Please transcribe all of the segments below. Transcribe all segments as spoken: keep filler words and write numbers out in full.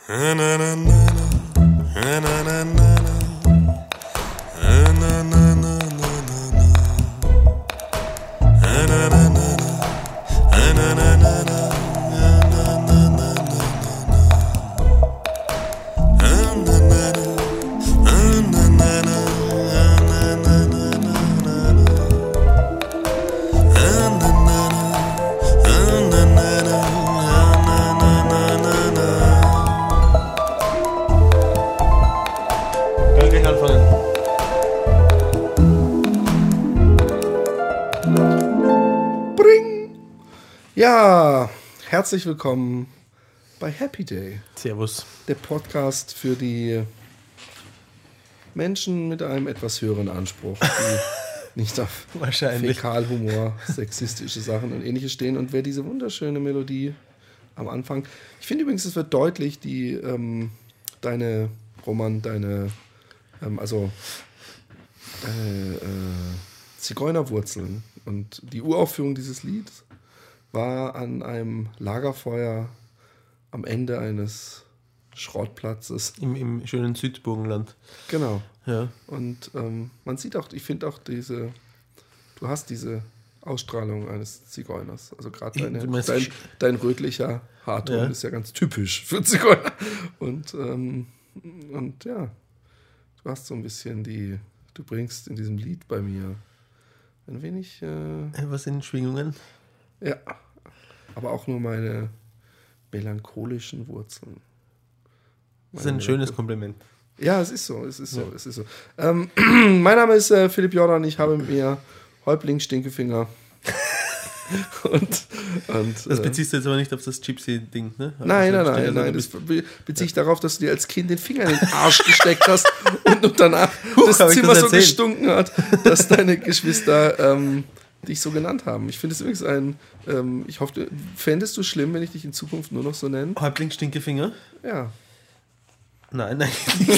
Ja, herzlich willkommen bei Happy Day. Servus. Der Podcast für die Menschen mit einem etwas höheren Anspruch, die nicht auf Fäkalhumor, sexistische Sachen und ähnliches stehen. Und wer diese wunderschöne Melodie am Anfang... Ich finde übrigens, es wird deutlich, die ähm, deine, Roman, deine, ähm, also deine äh, Zigeunerwurzeln und die Uraufführung dieses Lieds war an einem Lagerfeuer am Ende eines Schrottplatzes. Im, im schönen Südburgenland. Genau. Ja. Und ähm, man sieht auch, ich finde auch diese, du hast diese Ausstrahlung eines Zigeuners. Also gerade dein, dein rötlicher Haarton ja. ist ja ganz typisch für Zigeuner. Und, ähm, und ja, du hast so ein bisschen die, du bringst in diesem Lied bei mir ein wenig... Äh, Was in Schwingungen? Ja, aber auch nur meine melancholischen Wurzeln. Meine das ist ein schönes Kompliment. Ja, es ist so, es ist so, ja. es ist so. Ähm, mein Name ist äh, Philipp Jordan, ich habe mit mir Häuptling Stinkefinger. und, und, das beziehst du jetzt aber nicht auf das Gypsy-Ding, ne? Also nein, nein, nein, nein, das beziehe ich ja. darauf, dass du dir als Kind den Finger in den Arsch gesteckt hast und, und danach Huch, das Zimmer das so gestunken hat, dass deine Geschwister... Ähm, dich so genannt haben. Ich finde es übrigens ein, ähm, ich hoffe, fändest du schlimm, wenn ich dich in Zukunft nur noch so nenne? Häuptling Stinkefinger? Ja. Nein, nein, nicht.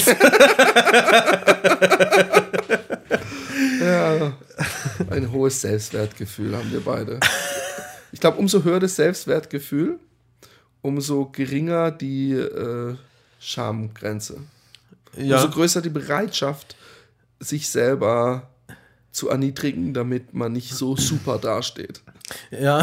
Ja, ein hohes Selbstwertgefühl haben wir beide. Ich glaube, umso höher das Selbstwertgefühl, umso geringer die äh, Schamgrenze. Ja. Umso größer die Bereitschaft, sich selber zu erniedrigen, damit man nicht so super dasteht. Ja,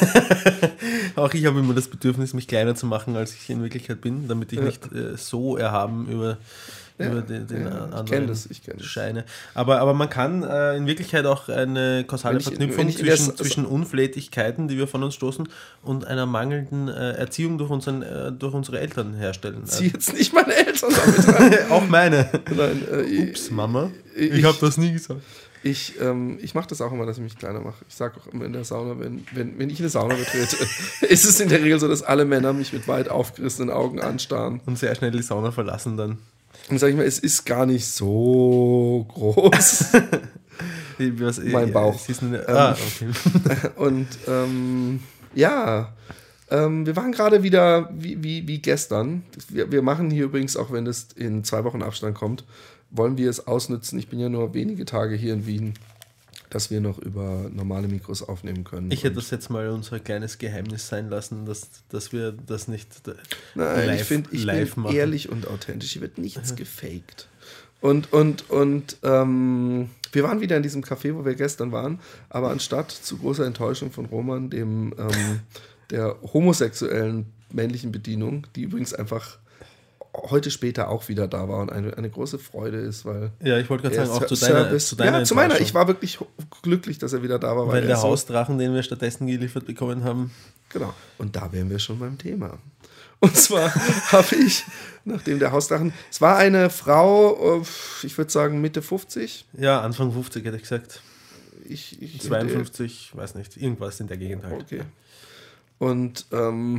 auch ich habe immer das Bedürfnis, mich kleiner zu machen, als ich in Wirklichkeit bin, damit ich ja. nicht äh, so erhaben über, ja, über den, den ja, anderen ich kenn das, ich kenn das. scheine. Aber, aber man kann äh, in Wirklichkeit auch eine kausale ich, Verknüpfung zwischen, das, zwischen Unflätigkeiten, die wir von uns stoßen, und einer mangelnden äh, Erziehung durch, unseren, äh, durch unsere Eltern herstellen. Zieh jetzt nicht meine Eltern damit rein. Auch meine. Nein, äh, Ups, Mama. Ich, ich habe das nie gesagt. Ich, ähm, ich mache das auch immer, dass ich mich kleiner mache. Ich sage auch immer in der Sauna, wenn, wenn, wenn ich eine Sauna betrete, ist es in der Regel so, dass alle Männer mich mit weit aufgerissenen Augen anstarren. Und sehr schnell die Sauna verlassen dann. Und sage ich mal, es ist gar nicht so groß. Was, mein Bauch. Eine, ah, okay. Und ähm, ja, ähm, wir waren gerade wieder wie, wie, wie gestern. Wir, wir machen hier übrigens, auch wenn das in zwei Wochen Abstand kommt, wollen wir es ausnutzen, ich bin ja nur wenige Tage hier in Wien, dass wir noch über normale Mikros aufnehmen können. Ich hätte das jetzt mal unser kleines Geheimnis sein lassen, dass, dass wir das nicht Nein, live, ich find, ich live bin machen. Ehrlich und authentisch, hier wird nichts mhm. gefaked. Und, und, und ähm, wir waren wieder in diesem Café, wo wir gestern waren, aber anstatt zu großer Enttäuschung von Roman, dem ähm, der homosexuellen männlichen Bedienung, die übrigens einfach heute später auch wieder da war und eine, eine große Freude ist, weil... Ja, ich wollte gerade sagen, auch zu deiner, Service, zu deiner Ja, zu meiner. Ich war wirklich glücklich, dass er wieder da war. Weil, weil der so Hausdrachen, den wir stattdessen geliefert bekommen haben... Genau. Und da wären wir schon beim Thema. Und zwar habe ich, nachdem der Hausdrachen... Es war eine Frau, ich würde sagen Mitte fünfzig. Ja, Anfang fünfzig hätte ich gesagt. Ich, ich zweiundfünfzig, der, weiß nicht, irgendwas in der Gegend halt. Okay. Und... Ähm,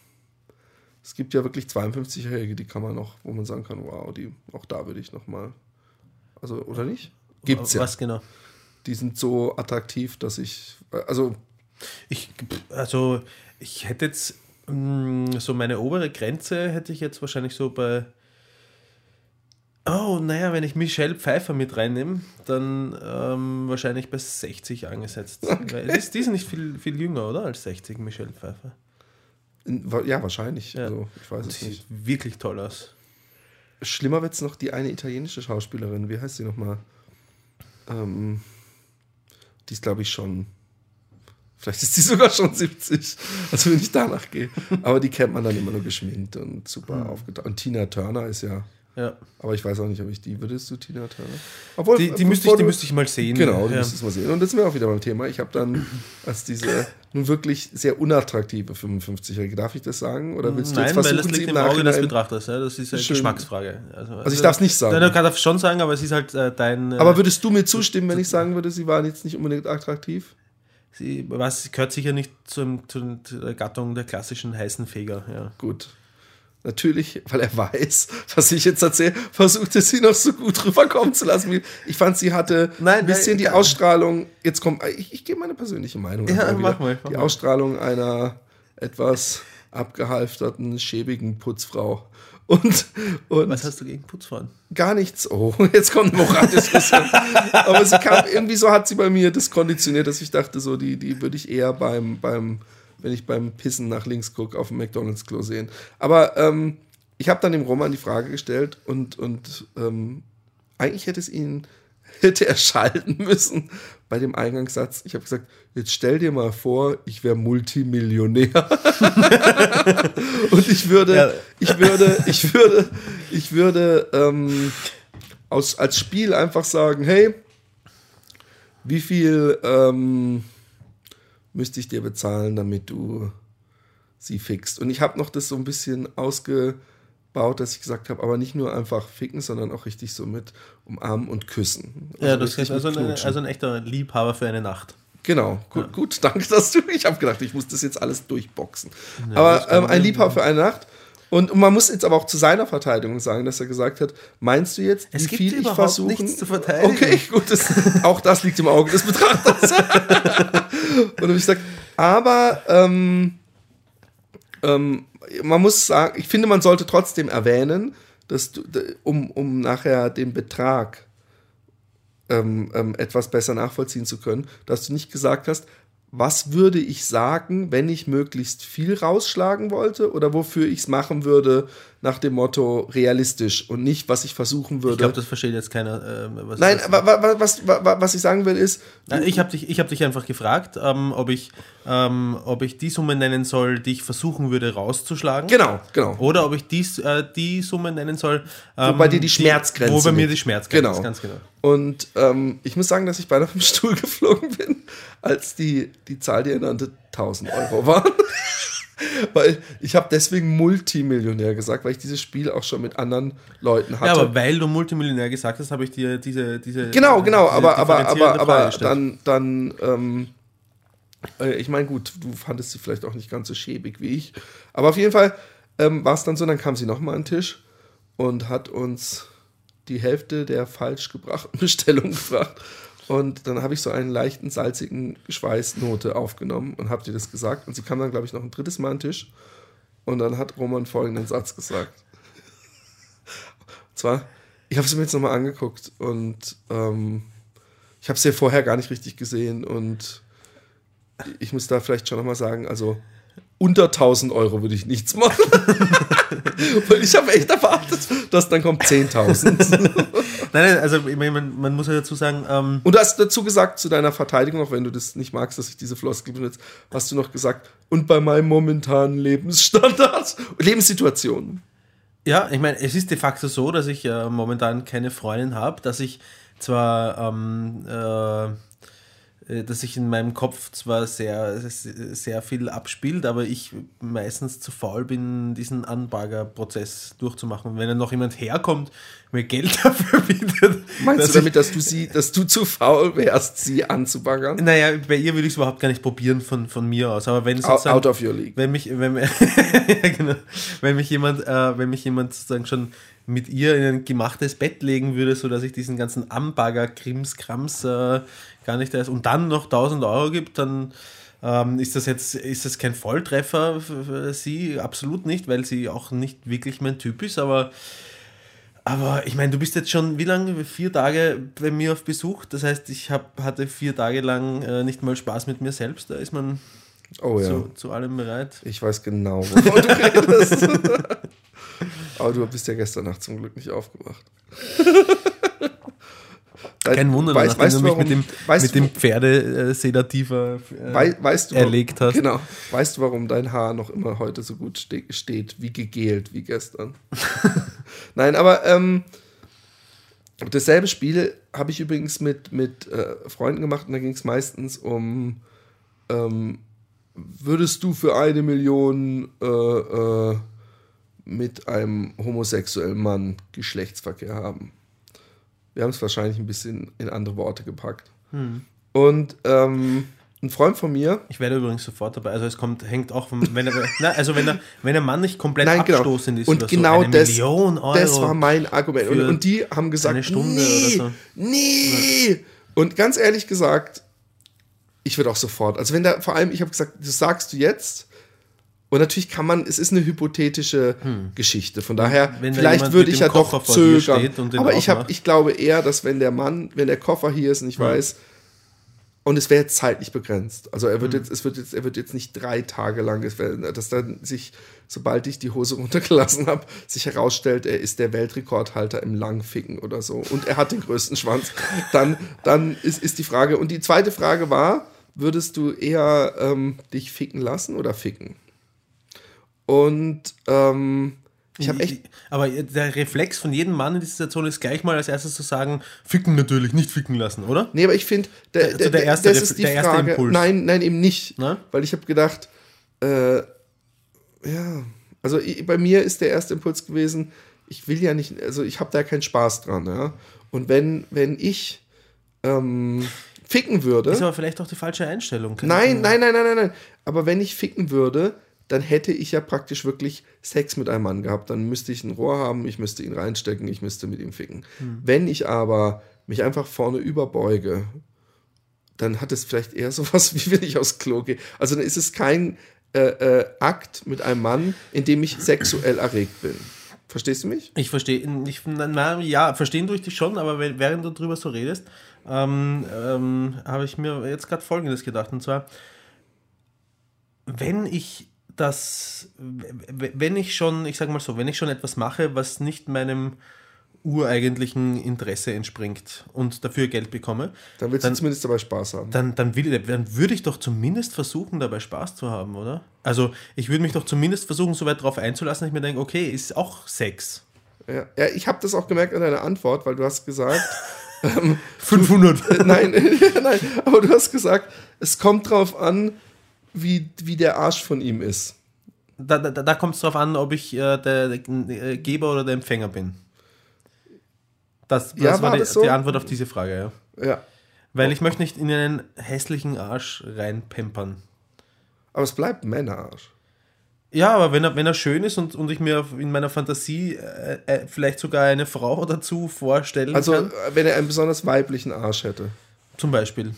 es gibt ja wirklich zweiundfünfzigjährige, die kann man noch, wo man sagen kann, wow, die, auch da würde ich noch mal, also, oder nicht? Gibt's ja. Was genau? Die sind so attraktiv, dass ich, also... Ich, also, ich hätte jetzt, mh, so meine obere Grenze hätte ich jetzt wahrscheinlich so bei, oh, naja, wenn ich Michelle Pfeiffer mit reinnehme, dann ähm, wahrscheinlich bei sechzig angesetzt. Okay. Weil die, die ist nicht viel, viel jünger, oder? Als sechzig, Michelle Pfeiffer. Ja, wahrscheinlich. Ja. Also, ich weiß es sieht nicht. Wirklich toll aus. Schlimmer wird es noch die eine italienische Schauspielerin. Wie heißt sie nochmal? Ähm, die ist, glaube ich, schon... Vielleicht ist die sogar schon siebzig, also wenn ich danach gehe. Aber die kennt man dann immer nur geschminkt und super mhm. aufgetaucht. Und Tina Turner ist ja... Ja. Aber ich weiß auch nicht, ob ich die... Würdest du Tina Turner? Obwohl, die die, müsste, ich, die müsste ich mal sehen. Genau, die ja. müsstest du mal sehen. Und das sind wir auch wieder beim Thema. Ich habe dann als diese nun wirklich sehr unattraktive fünfundfünfzigjährige, darf ich das sagen? Oder willst du Nein, jetzt versuchen, weil das liegt im Auge des Betrachters. Ja? Das ist eine Schön. Geschmacksfrage. Also, also ich darf es nicht sagen. Nein, du kannst es schon sagen, aber es ist halt äh, dein... Äh, aber würdest du mir zustimmen, wenn ich sagen würde, sie waren jetzt nicht unbedingt attraktiv? Sie was, gehört sicher nicht zum, zu der Gattung der klassischen heißen Feger. Ja. Gut. Natürlich, weil er weiß, was ich jetzt erzähle, versucht er sie noch so gut rüberkommen zu lassen. Ich fand, sie hatte nein, ein bisschen nein, die Ausstrahlung, jetzt kommt, ich, ich gebe meine persönliche Meinung. Ja, mach mal, mach die mal. Ausstrahlung einer etwas abgehalfterten, schäbigen Putzfrau. Und, und was hast du gegen Putzfrauen? Gar nichts. Oh, jetzt kommt eine Moraldiskussion. Aber sie kam, irgendwie so hat sie bei mir das konditioniert, dass ich dachte, so die, die würde ich eher beim, beim wenn ich beim Pissen nach links gucke, auf dem McDonalds-Klo sehen. Aber ähm, ich habe dann dem Roman die Frage gestellt und, und ähm, eigentlich hätte es ihn, hätte er schalten müssen bei dem Eingangssatz. Ich habe gesagt, jetzt stell dir mal vor, ich wäre Multimillionär. Und ich würde, ja. ich würde, ich würde, ich würde ähm, aus, als Spiel einfach sagen, hey, wie viel ähm, müsste ich dir bezahlen, damit du sie fickst. Und ich habe noch das so ein bisschen ausgebaut, dass ich gesagt habe, aber nicht nur einfach ficken, sondern auch richtig so mit umarmen und küssen. Also ja, das ist also, eine, also ein echter Liebhaber für eine Nacht. Genau, gut, ja. gut, danke, dass du, ich habe gedacht, ich muss das jetzt alles durchboxen. Ja, aber ähm, ein Liebhaber für eine Nacht. Und, und man muss jetzt aber auch zu seiner Verteidigung sagen, dass er gesagt hat, meinst du jetzt, es wie gibt viel ich versuchen... nichts zu verteidigen. Okay, gut, das, auch das liegt im Auge des Betrachters. Und dann habe ich gesagt, aber ähm, ähm, man muss sagen, ich finde, man sollte trotzdem erwähnen, dass du, um, um nachher den Betrag ähm, ähm, etwas besser nachvollziehen zu können, dass du nicht gesagt hast, was würde ich sagen, wenn ich möglichst viel rausschlagen wollte oder wofür ich es machen würde, nach dem Motto realistisch und nicht, was ich versuchen würde. Ich glaube, das versteht jetzt keiner. Äh, was Nein, was, was, was, was, was ich sagen will ist... Du, ich habe dich, ich hab dich einfach gefragt, ähm, ob, ich, ähm, ob ich die Summe nennen soll, die ich versuchen würde rauszuschlagen. Genau, genau. Oder ob ich dies, äh, die Summe nennen soll, ähm, wo bei dir die Schmerzgrenze Wo bei mir die Schmerzgrenze genau. ist, ganz genau. Und ähm, ich muss sagen, dass ich beinahe vom Stuhl geflogen bin, als die, die Zahl, die er nannte, tausend Euro waren. Weil ich habe deswegen Multimillionär gesagt, weil ich dieses Spiel auch schon mit anderen Leuten hatte. Ja, aber weil du Multimillionär gesagt hast, habe ich dir diese diese genau genau, diese aber aber aber aber dann dann ähm, äh, ich meine gut, du fandest sie vielleicht auch nicht ganz so schäbig wie ich, aber auf jeden Fall ähm, war es dann so, dann kam sie nochmal an den Tisch und hat uns die Hälfte der falsch gebrachten Bestellung gebracht. Und dann habe ich so einen leichten, salzigen Schweißnote aufgenommen und habe dir das gesagt. Und sie kam dann, glaube ich, noch ein drittes Mal an den Tisch. Und dann hat Roman folgenden Satz gesagt. Und zwar, ich habe sie mir jetzt nochmal angeguckt und ähm, ich habe sie ja vorher gar nicht richtig gesehen. Und ich muss da vielleicht schon nochmal sagen, also unter tausend Euro würde ich nichts machen. Weil ich habe echt erwartet, dass dann kommt zehntausend. Nein, nein, also ich meine, man, man muss ja dazu sagen... Ähm und du hast dazu gesagt, zu deiner Verteidigung, auch wenn du das nicht magst, dass ich diese Floskel benutze, hast du noch gesagt, und bei meinem momentanen Lebensstandard, Lebenssituation. Ja, ich meine, es ist de facto so, dass ich äh, momentan keine Freundin habe, dass ich zwar... Ähm, äh, dass sich in meinem Kopf zwar sehr, sehr viel abspielt, aber ich meistens zu faul bin, diesen Anbagger-Prozess durchzumachen. Wenn dann noch jemand herkommt, mir Geld dafür bietet. Meinst du damit, dass du sie, dass du zu faul wärst, sie anzubaggern? Naja, bei ihr würde ich es überhaupt gar nicht probieren von, von mir aus. Aber wenn sozusagen, out of your league. Wenn mich, wenn, ja, genau, wenn mich jemand, äh, wenn mich jemand sozusagen schon mit ihr in ein gemachtes Bett legen würde, sodass ich diesen ganzen Anbagger-Krimskrams äh, gar nicht erst und dann noch tausend Euro gibt, dann ähm, ist das jetzt ist das kein Volltreffer für, für sie, absolut nicht, weil sie auch nicht wirklich mein Typ ist, aber aber ich meine, du bist jetzt schon wie lange? Vier Tage bei mir auf Besuch, das heißt, ich hab, hatte vier Tage lang äh, nicht mal Spaß mit mir selbst, da ist man... Oh ja. Zu, zu allem bereit? Ich weiß genau, wovon du redest. Aber du bist ja gestern Nacht zum Glück nicht aufgewacht. Kein Wunder, weißt, nachdem weißt du mich warum, mit dem, weißt mit dem Pferdesedativer äh, wei, weißt du, erlegt hast. Genau. Weißt du, warum dein Haar noch immer heute so gut ste- steht, wie gegelt, wie gestern? Nein, aber ähm, dasselbe Spiel habe ich übrigens mit, mit äh, Freunden gemacht und da ging es meistens um ähm, würdest du für eine Million äh, äh, mit einem homosexuellen Mann Geschlechtsverkehr haben? Wir haben es wahrscheinlich ein bisschen in andere Worte gepackt. Hm. Und ähm, ein Freund von mir... Ich werde übrigens sofort dabei. Also es kommt, hängt auch... Vom, wenn er, na, also wenn, er, wenn der Mann nicht komplett Nein, genau. abstoßend ist und oder genau so, eine das, Million Euro. Das war mein Argument. Und, und die haben gesagt, eine Stunde nee, oder so. nee. Ja. Und ganz ehrlich gesagt, ich würde auch sofort... Also wenn da, vor allem, ich habe gesagt, das sagst du jetzt... Und natürlich kann man, es ist eine hypothetische hm. Geschichte. Von daher, wenn vielleicht würde ich ja doch zögern. Aber ich, hab, ich glaube eher, dass wenn der Mann, wenn der Koffer hier ist und ich hm. weiß, und es wäre jetzt zeitlich begrenzt. Also er wird hm. jetzt, es wird jetzt, er wird jetzt nicht drei Tage lang, es wär, dass dann sich, sobald ich die Hose runtergelassen habe, sich herausstellt, er ist der Weltrekordhalter im Langficken oder so. Und er hat den größten Schwanz. Dann, dann ist, ist die Frage. Und die zweite Frage war, würdest du eher ähm, dich ficken lassen oder ficken? Und ähm, ich habe echt... Aber der Reflex von jedem Mann in dieser Situation ist gleich mal als erstes zu sagen, ficken natürlich, nicht ficken lassen, oder? Nee, aber ich finde, der, also der, der erste, das ist die der erste Frage. Impuls. Nein, nein, eben nicht. Na? Weil ich habe gedacht, äh, ja, also ich, bei mir ist der erste Impuls gewesen, ich will ja nicht, also ich habe da keinen Spaß dran, ja. Und wenn, wenn ich ähm, ficken würde... Ist aber vielleicht auch die falsche Einstellung. Nein, nein, nein, nein, nein, nein. Aber wenn ich ficken würde... dann hätte ich ja praktisch wirklich Sex mit einem Mann gehabt. Dann müsste ich ein Rohr haben, ich müsste ihn reinstecken, ich müsste mit ihm ficken. Hm. Wenn ich aber mich einfach vorne überbeuge, dann hat es vielleicht eher sowas, wie wenn ich aufs Klo gehe. Also dann ist es kein äh, äh, Akt mit einem Mann, in dem ich sexuell erregt bin. Verstehst du mich? Ich verstehe, ich, na, ja, verstehen tue ich dich schon, aber während du drüber so redest, ähm, ähm, habe ich mir jetzt gerade Folgendes gedacht, und zwar, wenn ich dass, wenn ich schon, ich sage mal so, wenn ich schon etwas mache, was nicht meinem ureigentlichen Interesse entspringt und dafür Geld bekomme, dann willst du zumindest dabei Spaß haben. Dann, dann, will, dann würde ich doch zumindest versuchen, dabei Spaß zu haben, oder? Also ich würde mich doch zumindest versuchen, so weit drauf einzulassen, dass ich mir denke, okay, ist auch Sex. Ja, ja, ich habe das auch gemerkt an deiner Antwort, weil du hast gesagt... ähm, fünfhundert. Du, äh, nein, nein, aber du hast gesagt, es kommt drauf an, Wie, wie der Arsch von ihm ist. Da, da, da kommt es drauf an, ob ich äh, der, der Geber oder der Empfänger bin. Das, das ja, war, war die, das so? die Antwort auf diese Frage, ja. Ja. Weil ich möchte nicht in einen hässlichen Arsch reinpempern. Aber es bleibt ein Männerarsch. Ja, aber wenn er, wenn er schön ist und, und ich mir in meiner Fantasie äh, äh, vielleicht sogar eine Frau dazu vorstellen also, kann. Also wenn er einen besonders weiblichen Arsch hätte. Zum Beispiel.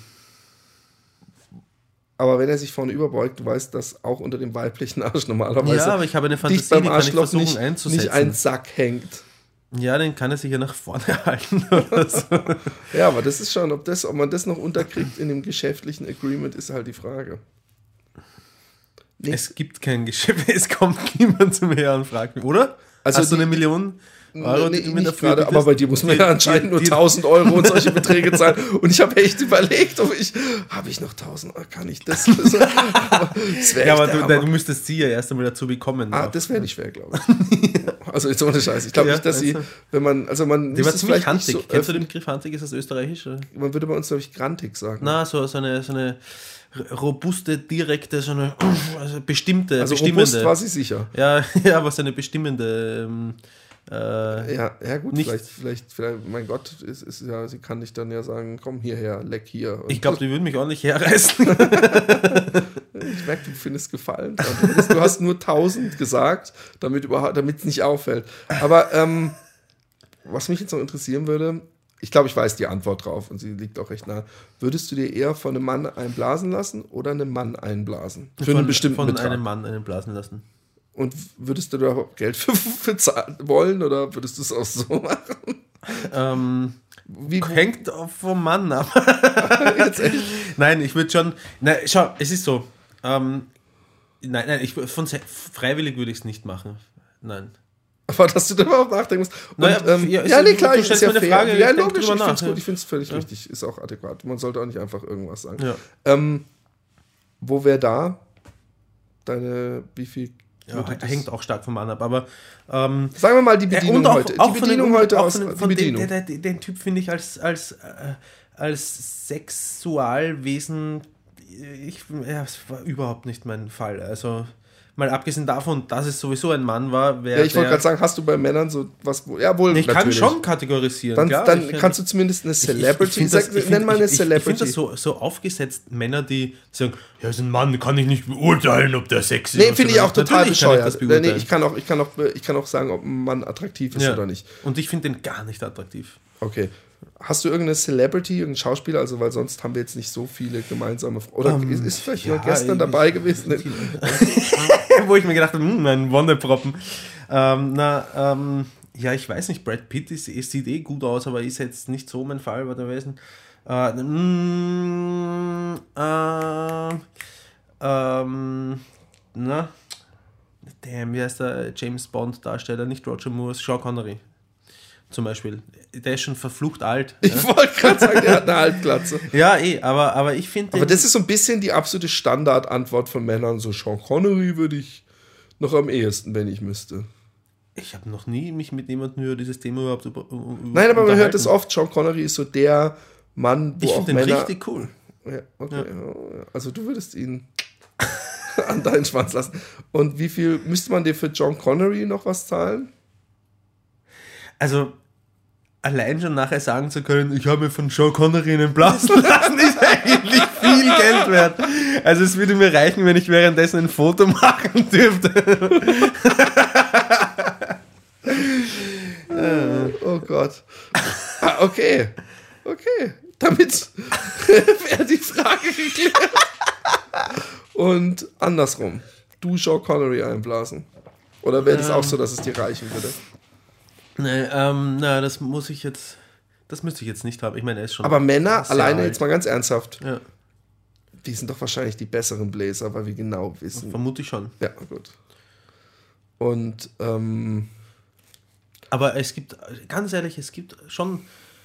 Aber wenn er sich vorne überbeugt, du weißt, dass auch unter dem weiblichen Arsch normalerweise ja, aber ich habe eine Fantasie, beim die kann ich versuchen nicht, einzusetzen. Nicht ein Sack hängt. Ja, den kann er sich ja nach vorne halten oder so. Ja, aber das ist schon, ob, das, ob man das noch unterkriegt in dem geschäftlichen Agreement, ist halt die Frage. Nicht. Es gibt kein Geschäft, es kommt niemand zu mir und fragt mich, oder? Also hast die, du eine Million Euro, nee, die du mir dafür grade, aber bei dir muss man die, ja anscheinend die, nur tausend Euro und solche Beträge zahlen. Und ich habe echt überlegt, ob ich, habe ich noch tausend Euro, kann ich das? das ja, aber du, du müsstest sie ja erst einmal dazu bekommen. Ah, auch. Das wäre nicht schwer, glaube ich. Also jetzt ohne Scheiß. Ich glaube ja, nicht, dass sie, wenn man, also man... Die war ziemlich hantig. So, kennst du den Begriff hantig? Ist das österreichisch? Man würde bei uns, glaube ich, grantig sagen. Na, so, so eine... So eine robuste, direkte, so eine also bestimmte, also bestimmende. Robust war sie sicher. Ja, ja, aber so eine bestimmende. Ähm, äh, ja, ja, gut, vielleicht, vielleicht, vielleicht, mein Gott, ist, ist ja, sie kann dich dann ja sagen, komm hierher, leck hier. Und ich glaube, die würden mich ordentlich herreißen. Ich merke, du findest Gefallen. Du hast nur tausend gesagt, damit es nicht auffällt. Aber ähm, was mich jetzt noch interessieren würde, ich glaube, ich weiß die Antwort drauf und sie liegt auch recht nah. Würdest du dir eher von einem Mann einblasen lassen oder einem Mann einblasen? Für von, einen bestimmten Von Betrag. einem Mann einblasen lassen. Und würdest du da überhaupt Geld für, für zahlen wollen oder würdest du es auch so machen? Ähm, Wie, hängt vom Mann ab. Jetzt echt? Nein, ich würde schon... Na, schau, es ist so. Ähm, nein, nein, ich, von freiwillig würde ich es nicht machen. Nein. Aber dass du darüber auch nachdenken musst. Und, naja, ähm, ja, ja, nee, klar, du ist stellst ja mir eine fair. Frage, ja, ich logisch, ich drüber finde es nach, gut, ja. ich finde es völlig Ja. richtig, ist auch adäquat. Man sollte auch nicht einfach irgendwas sagen. Ja. Ähm, wo wäre da deine, wie viel... Ja, hängt auch stark vom Mann ab, aber ähm, sagen wir mal die Bedienung und auch, heute. Auch die Bedienung den, heute auch aus von, die von Bedienung. Den, den, den, den Typ finde ich als, als, äh, als Sexualwesen, ich, ja, das war überhaupt nicht mein Fall. Also mal abgesehen davon, dass es sowieso ein Mann war, wäre ja, ich wollte gerade sagen, hast du bei Männern so was, wo, ja wohl, ich natürlich. kann schon kategorisieren. Dann, klar, dann ich, kannst du zumindest eine Celebrity, ich, ich, ich das, ich nenn mal eine ich, Celebrity. Ich finde das so, so aufgesetzt, Männer, die sagen, ja, ist ein Mann, kann ich nicht beurteilen, ob der Sex ist. Nee, finde ich auch total bescheuert. Ich, nee, ich, kann auch, ich, kann auch, ich kann auch sagen, ob ein Mann attraktiv ist ja. oder nicht. Und ich finde den gar nicht attraktiv. Okay. Hast du irgendeine Celebrity, irgendeinen Schauspieler? Also, weil sonst haben wir jetzt nicht so viele gemeinsame. Oder um, ist, ist vielleicht ja, gestern ich, dabei gewesen? Wo ich mir gedacht habe, hm, mein Wonneproppen. Ähm, na, ähm, ja, ich weiß nicht, Brad Pitt ist, ist, sieht eh gut aus, aber ist jetzt nicht so mein Fall bei der Wesen. Äh, mm, äh, ähm, na, damn, wie heißt der James Bond-Darsteller? Nicht Roger Moore, Sean Connery. Zum Beispiel. Der ist schon verflucht alt. Ich ja? wollte gerade sagen, der hat eine Halbglatze. Ja, eh, aber, aber ich finde... Aber das ist so ein bisschen die absolute Standardantwort von Männern. So Sean Connery würde ich noch am ehesten, wenn ich müsste. Ich habe noch nie mich mit jemandem über dieses Thema überhaupt über, über Nein, aber man hört es oft. Sean Connery ist so der Mann, wo ich auch den Männer... richtig cool. Ja, okay. Ja. Also du würdest ihn an deinen Schwanz lassen. Und wie viel müsste man dir für Sean Connery noch was zahlen? Also, allein schon nachher sagen zu können, ich habe mir von Sean Connery einen blasen lassen, ist eigentlich viel Geld wert. Also es würde mir reichen, wenn ich währenddessen ein Foto machen dürfte. Oh Gott. Ah, okay. Okay. Damit wäre die Frage geklärt. Und andersrum. Du Sean Connery einblasen. Oder wäre das ähm. auch so, dass es dir reichen würde? Nee, ähm, na, das muss ich jetzt, das müsste ich jetzt nicht haben. Ich meine, er ist schon. Aber Männer, alleine alt. jetzt mal ganz ernsthaft, ja. die sind doch wahrscheinlich die besseren Bläser, weil wir genau wissen. Vermute ich schon. Ja, gut. Und, ähm. Aber es gibt, ganz ehrlich, es gibt schon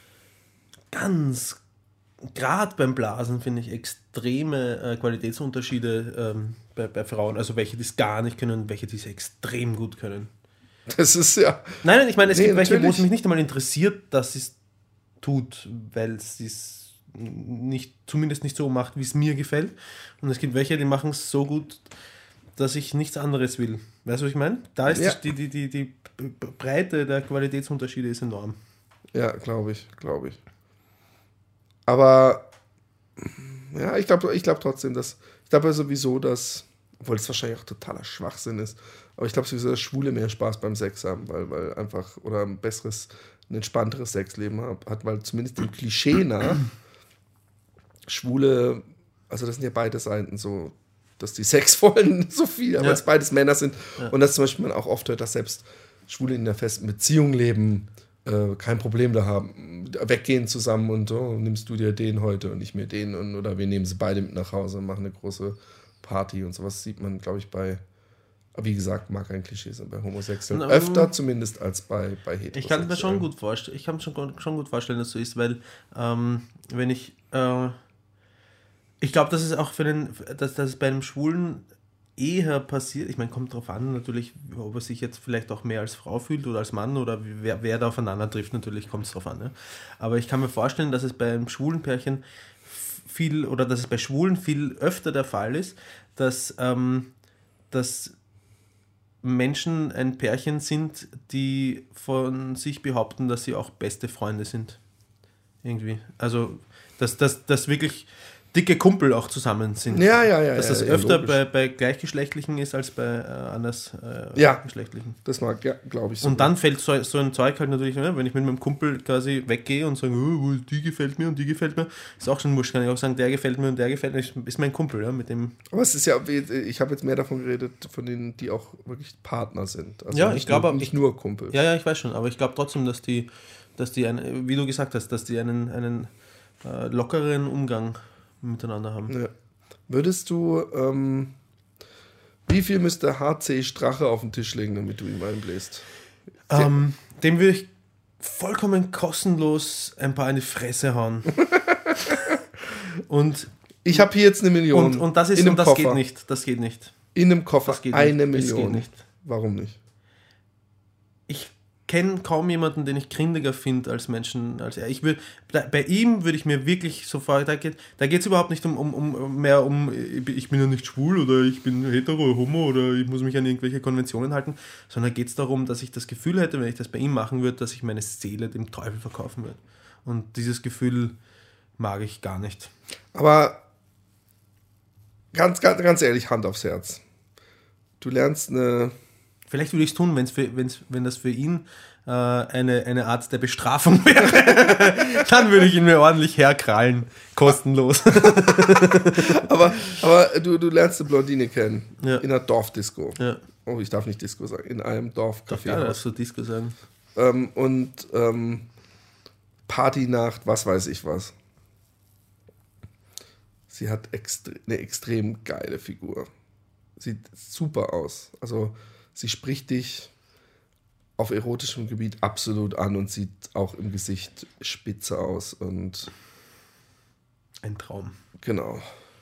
ganz, gerade beim Blasen, finde ich, extreme äh, Qualitätsunterschiede ähm, bei, bei Frauen. Also welche, die es gar nicht können und welche, die es extrem gut können. Das ist ja... Nein, nein, ich meine, es nee, gibt welche, natürlich. wo es mich nicht einmal interessiert, dass sie es tut, weil sie es nicht, zumindest nicht so macht, wie es mir gefällt. Und es gibt welche, die machen es so gut, dass ich nichts anderes will. Weißt du, was ich meine? Da ist ja. die, die, die, die Breite der Qualitätsunterschiede ist enorm. Ja, glaube ich, glaube ich. Aber ja, ich glaube ich glaub trotzdem, dass ich glaube ja sowieso, dass, obwohl es wahrscheinlich auch totaler Schwachsinn ist, aber ich glaube sowieso, dass Schwule mehr Spaß beim Sex haben, weil, weil einfach, oder ein besseres, ein entspannteres Sexleben hat, weil zumindest im Klischee nach Schwule, also das sind ja beide Seiten so, dass die Sex wollen, so viel, aber ja. es beides Männer sind. Ja. Und dass zum Beispiel man auch oft hört, dass selbst Schwule in einer festen Beziehung leben, äh, kein Problem da haben, weggehen zusammen und oh, nimmst du dir den heute und ich mir den und, oder wir nehmen sie beide mit nach Hause und machen eine große Party und sowas sieht man, glaube ich, bei, wie gesagt, mag ein Klischee sein, bei Homosexuellen um, öfter zumindest als bei, bei Heterosexuellen. Ich kann es mir schon gut vorstellen, ich kann mir schon, schon gut vorstellen, dass so ist, weil ähm, wenn ich äh, ich glaube, dass es auch für den, dass das bei einem Schwulen eher passiert, ich meine, kommt drauf an natürlich, ob er sich jetzt vielleicht auch mehr als Frau fühlt oder als Mann oder wer, wer da aufeinander trifft, natürlich kommt es drauf an. Ne? Aber ich kann mir vorstellen, dass es bei einem schwulen Pärchen viel, oder dass es bei Schwulen viel öfter der Fall ist, dass, ähm, dass Menschen ein Pärchen sind, die von sich behaupten, dass sie auch beste Freunde sind. Irgendwie. Also, dass das dass wirklich dicke Kumpel auch zusammen sind. Ja, ja, ja. Dass das ja, öfter ja, bei, bei Gleichgeschlechtlichen ist als bei äh, anders äh, ja, Geschlechtlichen. Das mag, ja, glaube ich so. Und dann fällt so, so ein Zeug halt natürlich, ne, wenn ich mit meinem Kumpel quasi weggehe und sage, oh, die gefällt mir und die gefällt mir, ist auch schon wurscht, kann ich auch sagen, der gefällt mir und der gefällt mir, ist mein Kumpel, ja, mit dem. Aber es ist ja, ich habe jetzt mehr davon geredet, von denen, die auch wirklich Partner sind. Also ja, nicht ich glaube, nicht nur Kumpel. Ja, ja, ich weiß schon, aber ich glaube trotzdem, dass die, dass die, ein, wie du gesagt hast, dass die einen, einen äh, lockeren Umgang miteinander haben. Ja. Würdest du, ähm, wie viel müsste H C Strache auf den Tisch legen, damit du ihm einbläst? Ähm, dem würde ich vollkommen kostenlos ein paar in die Fresse hauen. Und ich habe hier jetzt eine Million. Und, und das, ist, in einem und das Koffer. geht nicht. Das geht nicht. In einem Koffer Das geht eine nicht. Million. Das geht nicht. Warum nicht? Ich kenne kaum jemanden, den ich grindiger finde als Menschen als er. Ich will, bei ihm würde ich mir wirklich sofort, da geht da es überhaupt nicht um, um, um mehr um, ich bin ja nicht schwul oder ich bin hetero, homo oder ich muss mich an irgendwelche Konventionen halten, sondern geht es darum, dass ich das Gefühl hätte, wenn ich das bei ihm machen würde, dass ich meine Seele dem Teufel verkaufen würde. Und dieses Gefühl mag ich gar nicht. Aber ganz, ganz, ganz ehrlich, Hand aufs Herz. Du lernst eine... Vielleicht würde ich es tun, wenn's für, wenn's, wenn das für ihn äh, eine, eine Art der Bestrafung wäre. Dann würde ich ihn mir ordentlich herkrallen. Kostenlos. aber aber du, du lernst eine Blondine kennen. Ja. In einer Dorfdisco. Ja. Oh, ich darf nicht Disco sagen. In einem Dorfcafé. Ja, darfst du Disco sagen. Ähm, und ähm, Partynacht, was weiß ich was. Sie hat extre- eine extrem geile Figur. Sieht super aus. Also sie spricht dich auf erotischem Gebiet absolut an und sieht auch im Gesicht spitze aus. Und ein Traum. Genau.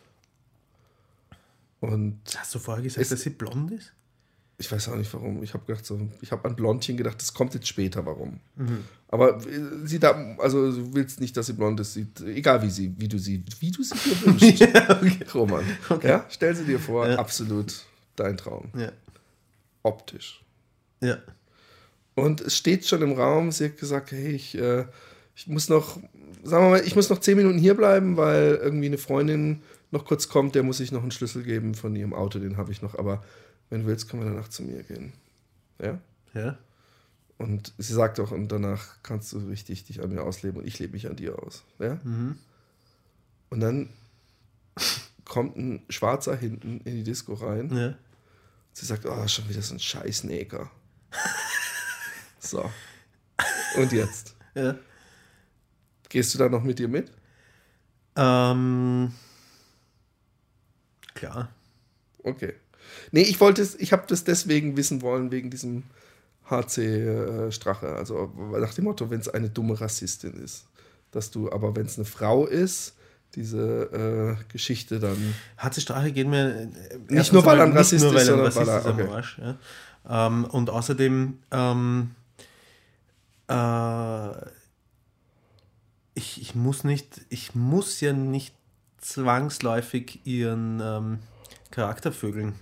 Und hast du vorher gesagt, dass sie blond ist? Ich weiß auch nicht warum. Ich habe gedacht so, ich habe an Blondchen gedacht, das kommt jetzt später, warum. Mhm. Aber sie da, also du willst nicht, dass sie blond ist, sieht, egal wie sie, wie du sie, wie du sie dir wünschst. Ja, okay. Roman. Okay. Ja, stell sie dir vor, ja. Absolut dein Traum. Ja. Optisch. Ja. Und es steht schon im Raum, sie hat gesagt, hey, ich, äh, ich muss noch, sagen wir mal, ich muss noch zehn Minuten hier bleiben, weil irgendwie eine Freundin noch kurz kommt, der muss ich noch einen Schlüssel geben von ihrem Auto, den habe ich noch, aber wenn du willst, können wir danach zu mir gehen. Ja? Ja. Und sie sagt auch, und danach kannst du richtig dich an mir ausleben und ich lebe mich an dir aus. Ja? Mhm. Und dann kommt ein Schwarzer hinten in die Disco rein. Ja. Sie sagt, oh, schon wieder so ein scheiß Neger. So. Und jetzt? Ja. Gehst du da noch mit ihr mit? Ähm. Klar. Okay. Nee, ich wollte es, ich habe das deswegen wissen wollen, wegen diesem H C Strache. Also nach dem Motto, wenn es eine dumme Rassistin ist. Dass du, aber wenn es eine Frau ist, diese äh, Geschichte dann. H C Strache geht mir. Nicht nur, weil er ein Rassist ist, sondern weil er okay. am Arsch. Ja. Ähm, und außerdem, ähm, äh, ich, ich muss nicht, ich muss ja nicht zwangsläufig ihren ähm, Charakter vögeln.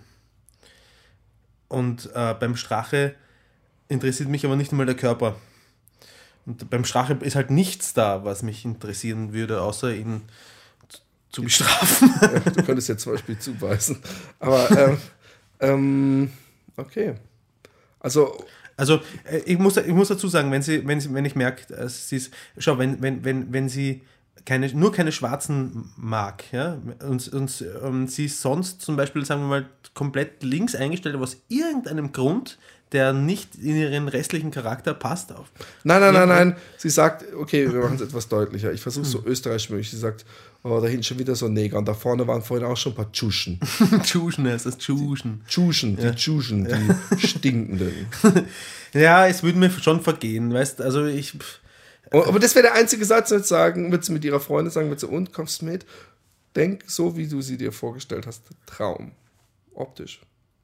Und äh, beim Strache interessiert mich aber nicht einmal der Körper. Und beim Strache ist halt nichts da, was mich interessieren würde, außer ihn zu bestrafen. Ja, du könntest jetzt zum Beispiel zuweisen. Aber, ähm, ähm, okay. Also, also ich muss, ich muss dazu sagen, wenn, sie, wenn, sie, wenn ich merke, sie ist, schau, wenn, wenn, wenn, wenn sie keine, nur keine Schwarzen mag, ja, und, und, und sie ist sonst zum Beispiel, sagen wir mal, komplett links eingestellt, aber aus irgendeinem Grund, der nicht in ihren restlichen Charakter passt auf. Nein, nein, nein, nein. Sie sagt, okay, wir machen es etwas deutlicher. Ich versuche es so österreichisch möglich. Sie sagt, oh, da hinten schon wieder so ein Neger und da vorne waren vorhin auch schon ein paar Tschuschen. Tschuschen heißt das, Tschuschen. Tschuschen, die ja. Tschuschen, die ja. Stinkenden. Ja, es würde mir schon vergehen, weißt du, also ich... Aber das wäre der einzige Satz, jetzt sagen, wird sie mit ihrer Freundin sagen, wird sie, und, kommst du mit? Denk so, wie du sie dir vorgestellt hast. Traum. Optisch.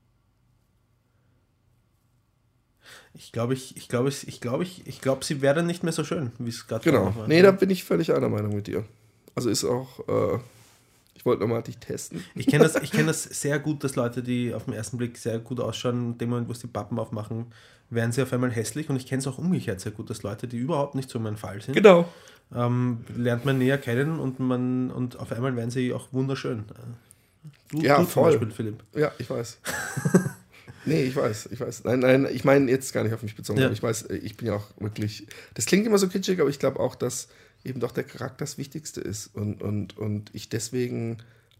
Ich glaube, ich, ich glaube, ich, ich glaube, ich, ich glaube, sie wäre dann nicht mehr so schön, wie es gerade genau. war. Nee, da bin ich völlig einer Meinung mit dir. Also ist auch, äh, ich wollte nochmal dich testen. Ich kenne das, ich kenn das sehr gut, dass Leute, die auf den ersten Blick sehr gut ausschauen, in dem Moment, wo sie die Pappen aufmachen, werden sie auf einmal hässlich. Und ich kenne es auch umgekehrt sehr gut, dass Leute, die überhaupt nicht so mein Fall sind, genau. ähm, lernt man näher kennen und, man, und auf einmal werden sie auch wunderschön. Du, ja, du voll. zum Beispiel, Philipp. Ja, ich weiß. Nee, ich weiß, ich weiß. Nein, nein, ich meine jetzt gar nicht auf mich bezogen, ja. aber ich weiß, ich bin ja auch wirklich, das klingt immer so kitschig, aber ich glaube auch, dass eben doch der Charakter das Wichtigste ist und, und, und ich deswegen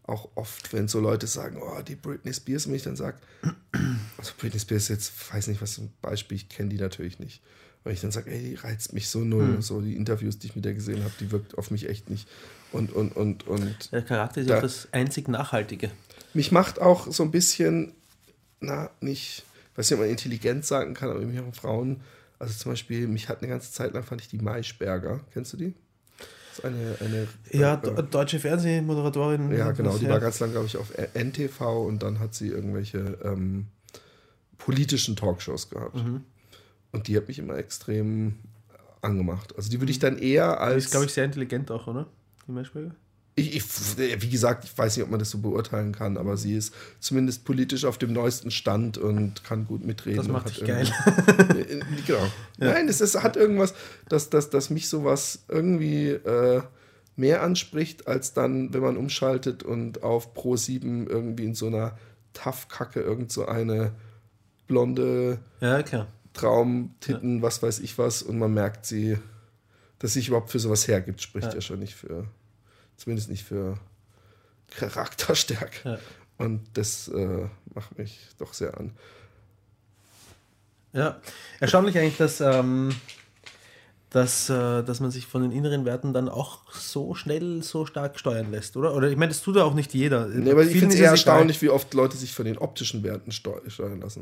auch oft, wenn so Leute sagen, oh, die Britney Spears, und ich dann sage, also Britney Spears jetzt, weiß nicht, was zum Beispiel, ich kenne die natürlich nicht. Weil ich dann sage, ey, die reizt mich so null. Hm. So die Interviews, die ich mit der gesehen habe, die wirkt auf mich echt nicht. Und, und, und, und. Der Charakter ist ja das einzig Nachhaltige. Mich macht auch so ein bisschen, na, nicht, ich weiß nicht, ob man intelligent sagen kann, aber mich auch Frauen, also zum Beispiel, mich hat eine ganze Zeit lang, fand ich die Maischberger. Kennst du die? Das ist eine, eine ja, äh, deutsche Fernsehmoderatorin. Ja, genau, die ja. war ganz lang, glaube ich, auf N T V und dann hat sie irgendwelche ähm, politischen Talkshows gehabt. Mhm. Und die hat mich immer extrem angemacht. Also die würde ich dann eher als... Die ist, glaube ich, sehr intelligent auch, oder? Die Maischberger? Ich, ich, wie gesagt, ich weiß nicht, ob man das so beurteilen kann, aber sie ist zumindest politisch auf dem neuesten Stand und kann gut mitreden. Das macht dich geil. Genau. Ja. Nein, es, es hat irgendwas, dass, dass, dass mich sowas irgendwie äh, mehr anspricht, als dann, wenn man umschaltet und auf Pro sieben irgendwie in so einer Tough-Kacke irgend so eine blonde... Ja, klar. Traumtitten, ja. was weiß ich was, und man merkt sie, dass sich überhaupt für sowas hergibt, spricht ja, ja schon nicht für, zumindest nicht für Charakterstärke. Ja. Und das äh, macht mich doch sehr an. Ja, erstaunlich eigentlich, dass, ähm, dass, äh, dass man sich von den inneren Werten dann auch so schnell, so stark steuern lässt, oder? Oder ich meine, das tut ja auch nicht jeder. Nee, aber ich finde es eher erstaunlich, wie oft Leute sich von den optischen Werten steuern lassen.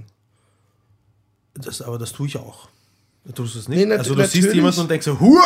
Das, aber das tue ich auch. Du tust es nicht. Nee, nat- also du natürlich. siehst jemanden und denkst so, Huah!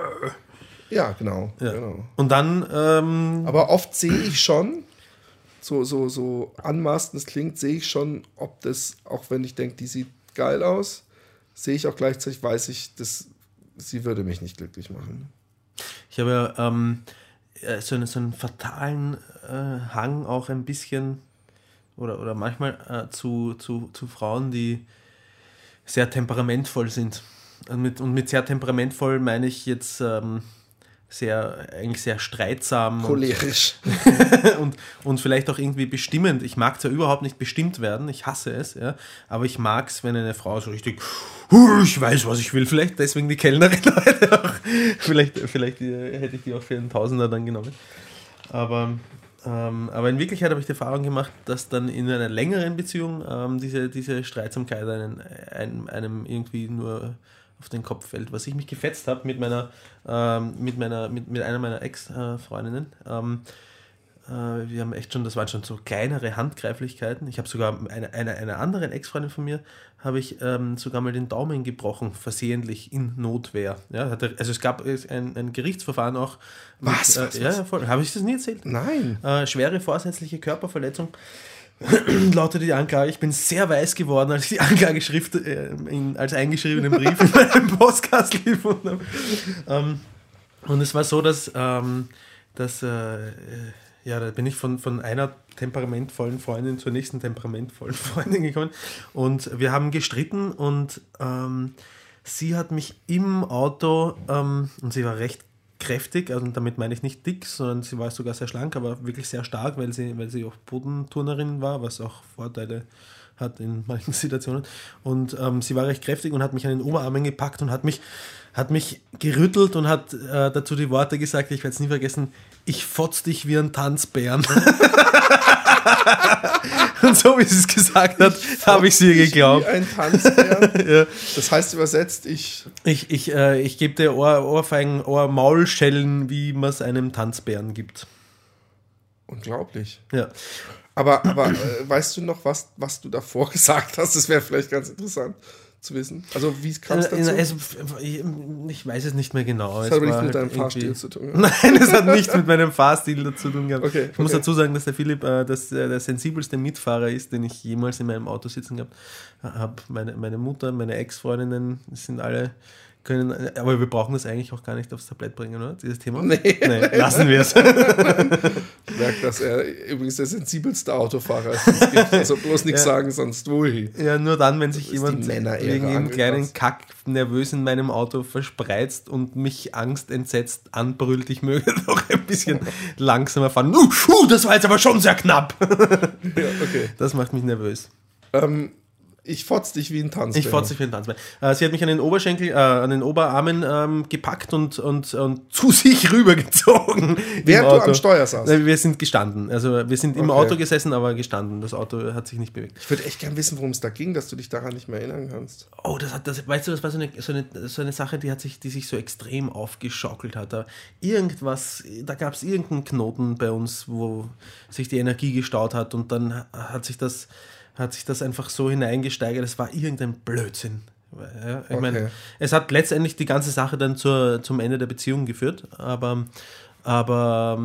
Ja, genau, ja. genau. Und dann... Ähm, aber oft sehe ich schon, so, so, so anmaßend es klingt, sehe ich schon, ob das, auch wenn ich denke, die sieht geil aus, sehe ich auch gleichzeitig, weiß ich, dass sie würde mich nicht glücklich machen. Ich habe ja ähm, so, eine, so einen fatalen äh, Hang auch ein bisschen, oder, oder manchmal äh, zu, zu, zu Frauen, die sehr temperamentvoll sind. Und mit, und mit sehr temperamentvoll meine ich jetzt ähm, sehr, eigentlich sehr streitsam. Cholerisch. Und, und, und vielleicht auch irgendwie bestimmend. Ich mag zwar überhaupt nicht bestimmt werden, ich hasse es, ja, aber ich mag es, wenn eine Frau so richtig, ich weiß, was ich will, vielleicht deswegen die Kellnerin heute auch. Vielleicht, vielleicht hätte ich die auch für einen Tausender dann genommen. Aber... Ähm, aber in Wirklichkeit habe ich die Erfahrung gemacht, dass dann in einer längeren Beziehung ähm, diese, diese Streitsamkeit einen, einem, einem irgendwie nur auf den Kopf fällt. Was ich mich gefetzt habe mit meiner, ähm, mit meiner, mit, mit einer meiner Ex-Freundinnen, ähm, äh, wir haben echt schon, das waren schon so kleinere Handgreiflichkeiten. Ich habe sogar eine, eine, einer anderen Ex-Freundin von mir, habe ich ähm, sogar mal den Daumen gebrochen, versehentlich in Notwehr. Ja, hatte, also es gab ein, ein Gerichtsverfahren auch. Mit, was? was, äh, was? Ja, voll. Habe ich das nie erzählt? Nein. Äh, schwere vorsätzliche Körperverletzung. Lautet die Anklage. Ich bin sehr weiß geworden, als ich die Anklageschrift äh, in, als eingeschriebenen Brief in meinem Postkasten gefunden habe. Ähm, und es war so, dass, ähm, dass äh, ja, da bin ich von, von einer temperamentvollen Freundin zur nächsten temperamentvollen Freundin gekommen und wir haben gestritten und ähm, sie hat mich im Auto, ähm, und sie war recht kräftig, also damit meine ich nicht dick, sondern sie war sogar sehr schlank, aber wirklich sehr stark, weil sie, weil sie auch Bodenturnerin war, was auch Vorteile hat in manchen Situationen. Und ähm, sie war recht kräftig und hat mich an den Oberarmen gepackt und hat mich, hat mich gerüttelt und hat äh, dazu die Worte gesagt, ich werde es nie vergessen, ich fotz dich wie ein Tanzbären. Und so wie sie es gesagt hat, habe ich sie geglaubt. Wie ein Tanzbären. Ja. Das heißt übersetzt, ich... Ich, ich, äh, ich gebe dir Ohr, Ohrfeigen, Ohr-Maulschellen, wie man es einem Tanzbären gibt. Unglaublich. Ja. Aber, aber äh, weißt du noch, was, was du davor gesagt hast? Das wäre vielleicht ganz interessant zu wissen. Also wie kam es dazu? Also, ich, ich weiß es nicht mehr genau. Das hat aber nichts mit deinem Fahrstil zu tun. Nein, es hat nichts mit meinem Fahrstil zu tun gehabt. Okay, ich muss okay. dazu sagen, dass der Philipp äh, das, äh, der sensibelste Mitfahrer ist, den ich jemals in meinem Auto sitzen gehabt habe. Meine, meine Mutter, meine Ex-Freundinnen sind alle... Können, aber wir brauchen das eigentlich auch gar nicht aufs Tablett bringen, oder? Dieses Thema? Nee. nee lassen wir es. Ich merke, dass er übrigens der sensibelste Autofahrer ist. Es gibt also bloß nichts ja. sagen, sonst wohl. Ja, nur dann, wenn sich jemand wegen einem angepasst. kleinen Kack nervös in meinem Auto verspreizt und mich angstentsetzt anbrüllt, ich möge doch ein bisschen langsamer fahren. Uh, schuh, das war jetzt aber schon sehr knapp. Ja, okay. Das macht mich nervös. Ähm, Ich fotz dich wie ein Tanzbär. Ich fotz dich wie ein Tanzbär. Äh, sie hat mich an den Oberschenkel, äh, an den Oberarmen ähm, gepackt und, und, und zu sich rübergezogen. Während du am Steuer saßt? Wir sind gestanden. Also wir sind im okay. Auto gesessen, aber gestanden. Das Auto hat sich nicht bewegt. Ich würde echt gern wissen, worum es da ging, dass du dich daran nicht mehr erinnern kannst. Oh, das hat, das, weißt du, das war so eine, so eine, so eine Sache, die, hat sich, die sich so extrem aufgeschaukelt hat. Da irgendwas, da gab es irgendeinen Knoten bei uns, wo sich die Energie gestaut hat und dann hat sich das... hat sich das einfach so hineingesteigert, es war irgendein Blödsinn. Ja, ich okay. meine, es hat letztendlich die ganze Sache dann zur, zum Ende der Beziehung geführt, aber, aber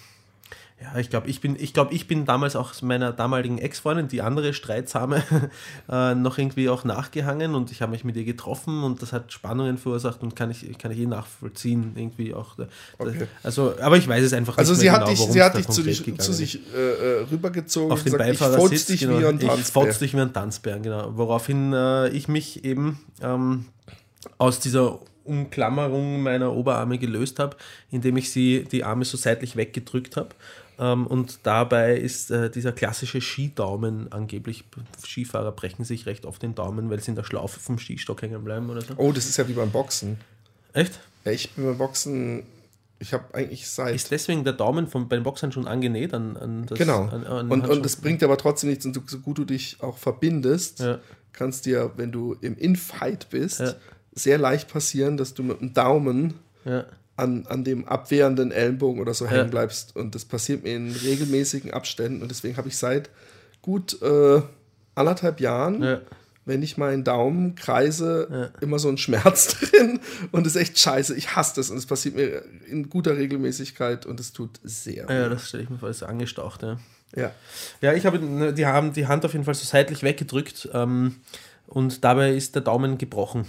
ja, ich glaube, ich bin, ich glaube, ich bin damals auch meiner damaligen Ex-Freundin, die andere Streitsame, äh, noch irgendwie auch nachgehangen und ich habe mich mit ihr getroffen und das hat Spannungen verursacht und kann ich, kann ich eh nachvollziehen, irgendwie auch. Okay. Also, aber ich weiß es einfach also nicht sie mehr hat genau, dich, sie hat dich zu, dich, zu sich äh, rübergezogen auf den gesagt, Beifahrersitz, ich fotz dich genau, wie ein Tanzbär. Ich fotz dich wie ein Tanzbär, genau. Woraufhin äh, ich mich eben ähm, aus dieser Umklammerung meiner Oberarme gelöst habe, indem ich sie die Arme so seitlich weggedrückt habe. Um, und dabei ist äh, dieser klassische Skidaumen angeblich, Skifahrer brechen sich recht oft den Daumen, weil sie in der Schlaufe vom Skistock hängen bleiben oder so. Oh, das ist ja wie beim Boxen. Echt? Ja, ich bin beim Boxen, ich habe eigentlich seit... Ist deswegen der Daumen von, bei den Boxern schon angenäht? An, an das, genau. An, an und und das bringt aber trotzdem nichts. Und so gut du dich auch verbindest, ja. kannst dir, wenn du im Infight bist, ja. sehr leicht passieren, dass du mit dem Daumen... Ja. An, an dem abwehrenden Ellenbogen oder so ja. hängen bleibst. Und das passiert mir in regelmäßigen Abständen. Und deswegen habe ich seit gut äh, anderthalb Jahren, ja. wenn ich meinen Daumen kreise, ja. immer so einen Schmerz drin. Und das ist echt scheiße. Ich hasse das. Und es passiert mir in guter Regelmäßigkeit. Und es tut sehr weh. Ja, das stelle ich mir vor, das ist angestaucht. Ja, ja. ja ich habe die, haben die Hand auf jeden Fall so seitlich weggedrückt. Ähm, und dabei ist der Daumen gebrochen.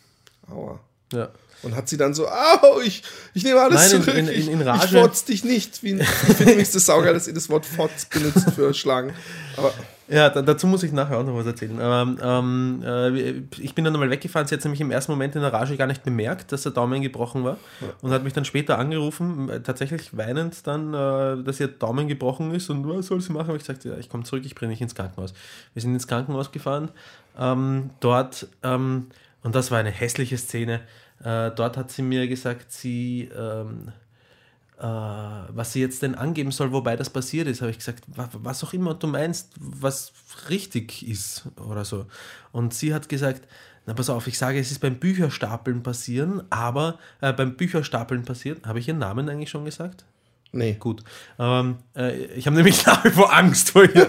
Aua. Ja. Und hat sie dann so, au, ich, ich nehme alles Nein, zurück, in, in, in ich, ich fotz dich nicht. Wie, ich finde übrigens das saugeil, dass ihr das Wort fotz benutzt für Schlagen. Aber ja, da, dazu muss ich nachher auch noch was erzählen. Ähm, ähm, äh, ich bin dann nochmal weggefahren, sie hat nämlich im ersten Moment in der Rage gar nicht bemerkt, dass der Daumen gebrochen war ja. und hat mich dann später angerufen, tatsächlich weinend dann, äh, dass ihr Daumen gebrochen ist und was soll sie machen? Habe ich gesagt, ja, ich komme zurück, ich bringe dich ins Krankenhaus. Wir sind ins Krankenhaus gefahren, ähm, dort, ähm, und das war eine hässliche Szene, Äh, dort hat sie mir gesagt, sie, ähm, äh, was sie jetzt denn angeben soll, wobei das passiert ist. Habe ich gesagt, was, was auch immer du meinst, was richtig ist oder so. Und sie hat gesagt, na pass auf, ich sage, es ist beim Bücherstapeln passieren, aber äh, beim Bücherstapeln passiert, habe ich ihren Namen eigentlich schon gesagt? Nee. Gut. Ähm, äh, ich habe nämlich nach wie vor Angst vor ihr.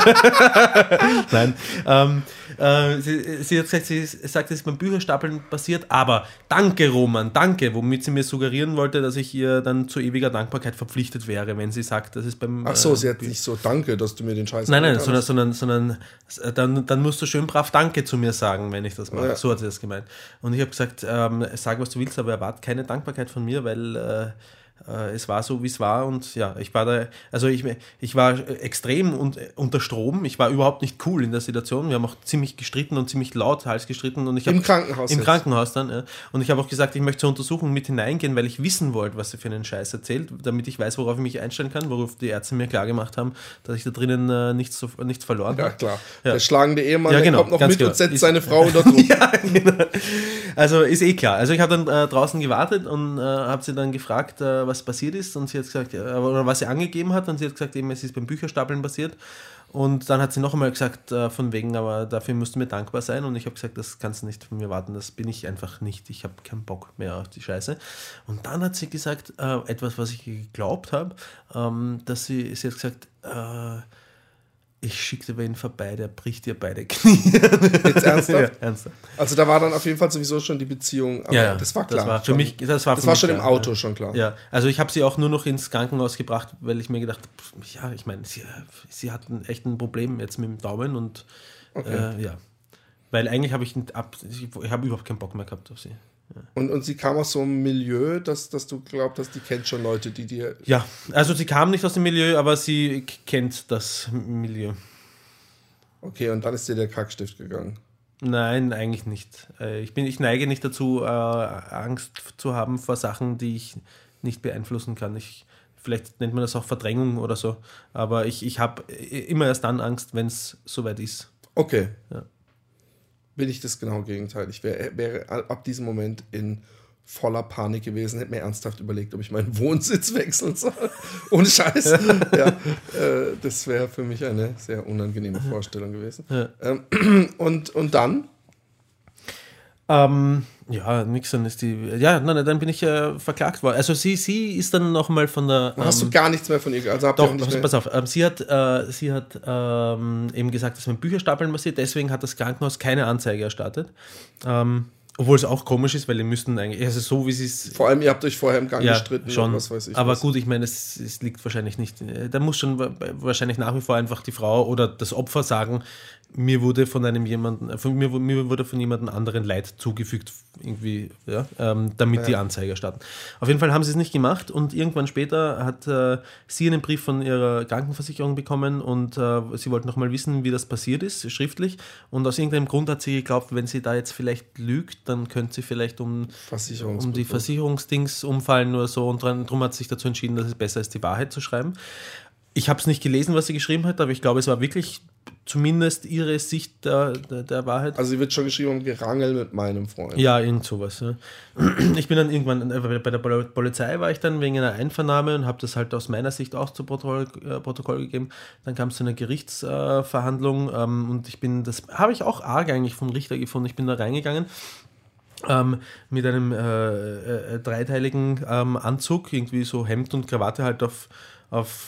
Nein. Ähm, äh, sie, sie hat gesagt, sie sagt, es ist beim Bücherstapeln passiert, aber danke, Roman, danke, womit sie mir suggerieren wollte, dass ich ihr dann zu ewiger Dankbarkeit verpflichtet wäre, wenn sie sagt, das ist beim... Ach so, äh, sie hat nicht so, danke, dass du mir den Scheiß... Nein, nein, sondern, sondern, sondern dann, dann musst du schön brav Danke zu mir sagen, wenn ich das mache. Ja. So hat sie das gemeint. Und ich habe gesagt, ähm, sag, was du willst, aber erwarte keine Dankbarkeit von mir, weil... Äh, es war so, wie es war und ja, ich war da, also ich, ich war extrem un, unter Strom, ich war überhaupt nicht cool in der Situation, wir haben auch ziemlich gestritten und ziemlich laut Hals gestritten und ich Im hab, Krankenhaus Im jetzt. Krankenhaus dann, ja. Und ich habe auch gesagt, ich möchte zur Untersuchung mit hineingehen, weil ich wissen wollte, was sie für einen Scheiß erzählt, damit ich weiß, worauf ich mich einstellen kann, worauf die Ärzte mir klar gemacht haben, dass ich da drinnen äh, nichts, so, nichts verloren habe. Ja, klar. Ja. Der schlagende Ehemann, ja, genau, der kommt noch mit genau. und setzt ist, seine Frau unter Druck. Ja, genau. Also ist eh klar. Also ich habe dann äh, draußen gewartet und äh, habe sie dann gefragt, äh, was passiert ist und sie hat gesagt, ja, oder was sie angegeben hat und sie hat gesagt, eben, es ist beim Bücherstapeln passiert und dann hat sie noch einmal gesagt, äh, von wegen, aber dafür musst du mir dankbar sein und ich habe gesagt, das kannst du nicht von mir warten, das bin ich einfach nicht, ich habe keinen Bock mehr auf die Scheiße. Und dann hat sie gesagt, äh, etwas, was ich geglaubt habe, ähm, dass sie, sie hat gesagt, äh, ich schicke dir wen vorbei, der bricht dir beide Knie. Jetzt ernsthaft? Ja, ernsthaft? Also da war dann auf jeden Fall sowieso schon die Beziehung, aber ja, das war klar. Das war für schon, mich, das war, das für war mich schon klar, im Auto ja. schon klar. Ja, also ich habe sie auch nur noch ins Krankenhaus gebracht, weil ich mir gedacht habe, ja, ich meine, sie, sie hatten echt ein Problem jetzt mit dem Daumen und okay. äh, ja, weil eigentlich habe ich, ich habe überhaupt keinen Bock mehr gehabt auf sie. Ja. Und, und sie kam aus so einem Milieu, dass, dass du glaubst, dass die kennt schon Leute, die dir... Ja, also sie kam nicht aus dem Milieu, aber sie k- kennt das Milieu. Okay, und dann ist dir der Kackstift gegangen. Nein, eigentlich nicht. Ich, bin, ich neige nicht dazu, äh, Angst zu haben vor Sachen, die ich nicht beeinflussen kann. Ich, vielleicht nennt man das auch Verdrängung oder so, aber ich, ich habe immer erst dann Angst, wenn es soweit ist. Okay. Ja. bin ich das genaue Gegenteil. Ich wäre wär ab diesem Moment in voller Panik gewesen, hätte mir ernsthaft überlegt, ob ich meinen Wohnsitz wechseln soll. Ohne Scheiß. Ja, äh, das wäre für mich eine sehr unangenehme Vorstellung gewesen. Ja. Ähm, und, und dann? Ähm, ja, nix, dann ist die. Ja, nein, dann bin ich äh, verklagt worden. Also sie, sie ist dann nochmal von der. Ähm, Hast du gar nichts mehr von ihr? Also habt doch, ihr auch nicht also, mehr pass auf. Ähm, sie hat, äh, sie hat ähm, eben gesagt, dass mein Bücherstapeln passiert. Deswegen hat das Krankenhaus keine Anzeige erstattet. Ähm, Obwohl es auch komisch ist, weil die müssten eigentlich, also so wie sie es... Vor allem, ihr habt euch vorher im Gang ja, gestritten schon. Oder was weiß ich. Aber was. gut, ich meine, es, es liegt wahrscheinlich nicht... Da muss schon wahrscheinlich nach wie vor einfach die Frau oder das Opfer sagen, mir wurde von einem jemanden, von mir, mir wurde von jemandem anderen Leid zugefügt, irgendwie, ja, ähm, damit ja. die Anzeige erstatten. Auf jeden Fall haben sie es nicht gemacht und irgendwann später hat äh, sie einen Brief von ihrer Krankenversicherung bekommen und äh, sie wollte nochmal wissen, wie das passiert ist, schriftlich. Und aus irgendeinem Grund hat sie geglaubt, wenn sie da jetzt vielleicht lügt, dann könnte sie vielleicht um, um die Versicherungsdings umfallen oder so und darum hat sie sich dazu entschieden, dass es besser ist, die Wahrheit zu schreiben. Ich habe es nicht gelesen, was sie geschrieben hat, aber ich glaube, es war wirklich zumindest ihre Sicht der, der, der Wahrheit. Also sie wird schon geschrieben, Gerangel mit meinem Freund. Ja, irgend sowas. Ja. Ich bin dann irgendwann, bei der Polizei war ich dann wegen einer Einvernahme und habe das halt aus meiner Sicht auch zu Protokoll, äh, Protokoll gegeben. Dann kam es zu einer Gerichtsverhandlung äh, ähm, und ich bin, das habe ich auch arg eigentlich vom Richter gefunden, ich bin da reingegangen. Ähm, mit einem äh, äh, dreiteiligen ähm, Anzug, irgendwie so Hemd und Krawatte halt auf, auf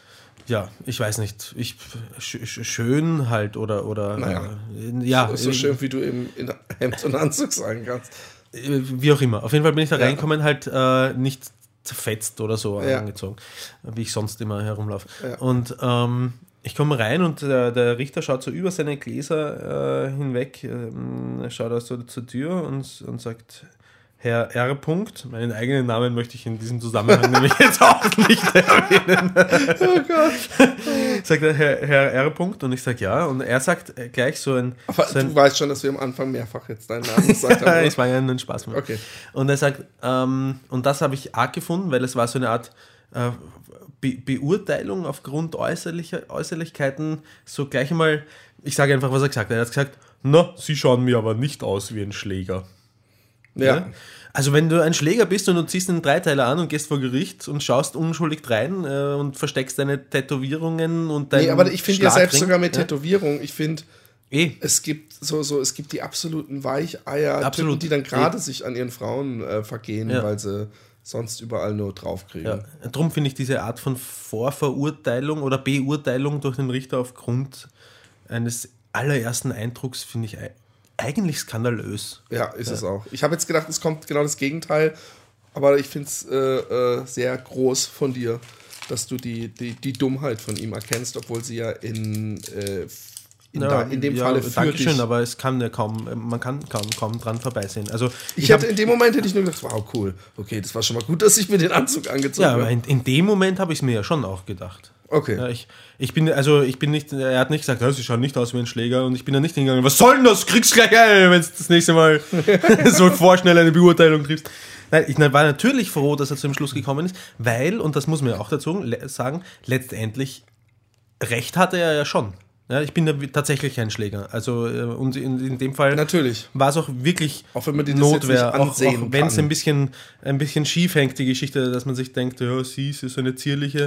ja, ich weiß nicht, ich sch- schön halt oder, oder naja, äh, ja. So, so äh, schön, wie du eben in Hemd und Anzug sagen kannst. Wie auch immer. Auf jeden Fall bin ich da ja. reingekommen, halt äh, nicht zerfetzt oder so ja. angezogen, wie ich sonst immer herumlaufe. Ja. Und ähm, ich komme rein und der, der Richter schaut so über seine Gläser äh, hinweg, äh, schaut also zur Tür und, und sagt, Herr R. Punkt, meinen eigenen Namen möchte ich in diesem Zusammenhang nämlich jetzt auch nicht erwähnen. Oh Gott. Sagt er, Herr, Herr R. Punkt, und ich sage ja. Und er sagt gleich so ein... Aber so ein, du weißt schon, dass wir am Anfang mehrfach jetzt deinen Namen gesagt haben. Es war ja ein Spaß. Mehr. Okay. Und er sagt, ähm, und das habe ich arg gefunden, weil es war so eine Art äh, Be- Beurteilung aufgrund äußerlicher Äußerlichkeiten, so gleich einmal, ich sage einfach, was er gesagt hat. Er hat gesagt, na, Sie schauen mir aber nicht aus wie ein Schläger. Ja. ja. Also wenn du ein Schläger bist und du ziehst einen Dreiteiler an und gehst vor Gericht und schaust unschuldig rein äh, und versteckst deine Tätowierungen und deinen Nee, aber ich finde ja selbst sogar mit ja? Tätowierung, ich finde, eh. es gibt so, so, es gibt die absoluten Weicheier, Typen, die dann gerade sich an ihren Frauen äh, vergehen, ja. weil sie sonst überall nur draufkriegen. Ja. Darum finde ich diese Art von Vorverurteilung oder Beurteilung durch den Richter aufgrund eines allerersten Eindrucks, finde ich eigentlich skandalös. Ja, ist ja. es auch. Ich habe jetzt gedacht, es kommt genau das Gegenteil, aber ich finde es äh, äh, sehr groß von dir, dass du die, die, die Dummheit von ihm erkennst, obwohl sie ja in, äh, in, ja, da, in dem ja, Falle für Dankeschön, dich... aber es kann ja kaum, man kann kaum, kaum dran vorbeisehen. Also ich, ich hätte, in dem Moment hätte ich nur gedacht, wow, cool, okay, das war schon mal gut, dass ich mir den Anzug angezogen habe. Ja, aber in, in dem Moment habe ich es mir ja schon auch gedacht. Okay. Ja, ich, ich bin, also ich bin nicht, er hat nicht gesagt, ja, sie schauen nicht aus wie ein Schläger und ich bin da nicht hingegangen, was soll denn das? Kriegst gleich ein, wenn du das nächste Mal so vorschnell eine Beurteilung triffst. Nein, ich war natürlich froh, dass er zu dem Schluss gekommen ist, weil, und das muss man ja auch dazu sagen, letztendlich Recht hatte er ja schon. Ja, ich bin ja tatsächlich ein Schläger. Also, und in, in dem Fall natürlich. War es auch wirklich auch wenn man die Notwehr, auch, auch wenn es ein bisschen, ein bisschen schief hängt, die Geschichte, dass man sich denkt, ja, sie ist so eine zierliche,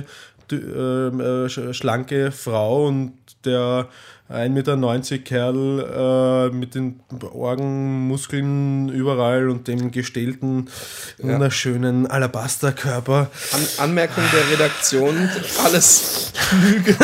äh, schlanke Frau und der ein Meter neunzig Kerl äh, mit den Orgenmuskeln überall und dem gestählten, ja. wunderschönen Alabasterkörper. An- Anmerkung der Redaktion, alles Lüge.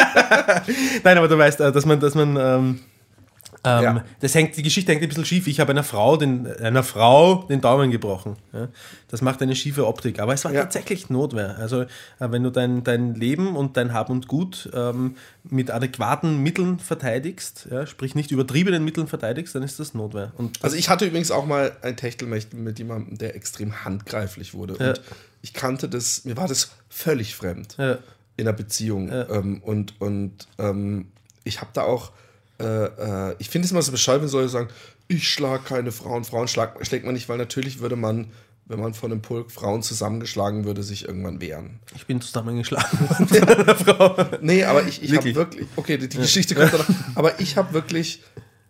Nein, aber du weißt, dass man, dass man ähm, ähm, ja. das hängt, die Geschichte hängt ein bisschen schief. Ich habe einer Frau den, einer Frau den Daumen gebrochen. Ja? Das macht eine schiefe Optik. Aber es war ja. tatsächlich Notwehr. Also äh, wenn du dein, dein Leben und dein Hab und Gut ähm, mit adäquaten Mitteln verteidigst, ja, sprich nicht übertriebenen Mitteln verteidigst, dann ist das Notwehr. Und das also ich hatte übrigens auch mal ein Techtelmechtel mit jemandem, der extrem handgreiflich wurde. Ja. Und ich kannte das, mir war das völlig fremd ja. in einer Beziehung. Ja. Ähm, und und ähm, ich habe da auch Äh, äh, ich finde es immer so bescheuert, wenn Leute sagen, ich schlage keine Frauen, Frauen schlag, schlägt man nicht, weil natürlich würde man, wenn man von einem Pulk Frauen zusammengeschlagen würde, sich irgendwann wehren. Ich bin zusammengeschlagen von einer Frau. Nee, aber ich, ich habe wirklich, okay, die, die Geschichte kommt danach, aber ich habe wirklich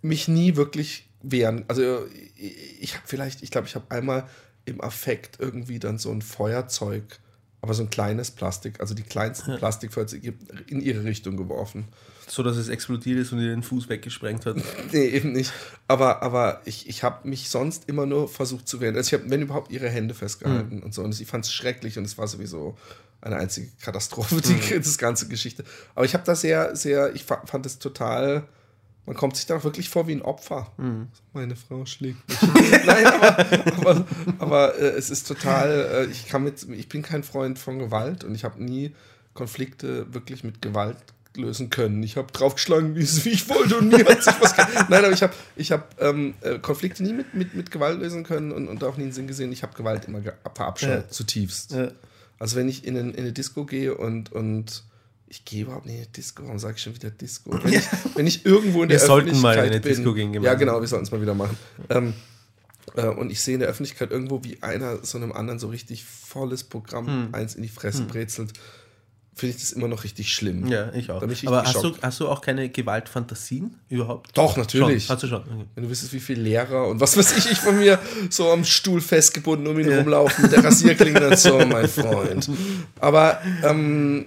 mich nie wirklich wehren. Also ich, ich habe vielleicht, ich glaube, ich habe einmal im Affekt irgendwie dann so ein Feuerzeug, aber so ein kleines Plastik, also die kleinsten ja. Plastikfeuerzeuge in ihre Richtung geworfen. So, dass es explodiert ist und ihr den Fuß weggesprengt hat? Nee, eben nicht. Aber, aber ich, ich habe mich sonst immer nur versucht zu wehren. Also ich habe, wenn überhaupt, ihre Hände festgehalten mhm. und so. Und ich fand es schrecklich und es war sowieso eine einzige Katastrophe, die mhm. das ganze Geschichte. Aber ich habe da sehr, sehr, ich fand es total, man kommt sich da wirklich vor wie ein Opfer. Mhm. Meine Frau schlägt mich. Nein, aber, aber, aber äh, es ist total, äh, ich kann mit, ich bin kein Freund von Gewalt und ich habe nie Konflikte wirklich mit Gewalt lösen können. Ich habe draufgeschlagen, wie ich wollte und nie hat sich was geändert. Nein, aber ich habe ich hab, ähm, Konflikte nie mit, mit, mit Gewalt lösen können und, und auch nie einen Sinn gesehen. Ich habe Gewalt immer ge- verabscheut, ja. zutiefst. Ja. Also wenn ich in, ein, in eine Disco gehe und, und ich gehe überhaupt nicht in eine Disco, warum sage ich schon wieder Disco? Wenn ich, wenn ich irgendwo in der wir Öffentlichkeit sollten mal in eine bin, Disco gehen. Ja, genau, wir sollten es mal wieder machen. Ähm, äh, und ich sehe in der Öffentlichkeit irgendwo, wie einer so einem anderen so richtig volles Programm hm. eins in die Fresse hm. brezelt, finde ich das immer noch richtig schlimm. Ja, ich auch. Ich Aber hast du, hast du auch keine Gewaltfantasien überhaupt? Doch, natürlich. Schon. Hast du schon? Okay. Wenn du wüsstest, wie viele Lehrer und was weiß ich, ich von mir so am Stuhl festgebunden um ihn ja. rumlaufen mit der Rasierklinge und so, mein Freund. Aber, ähm,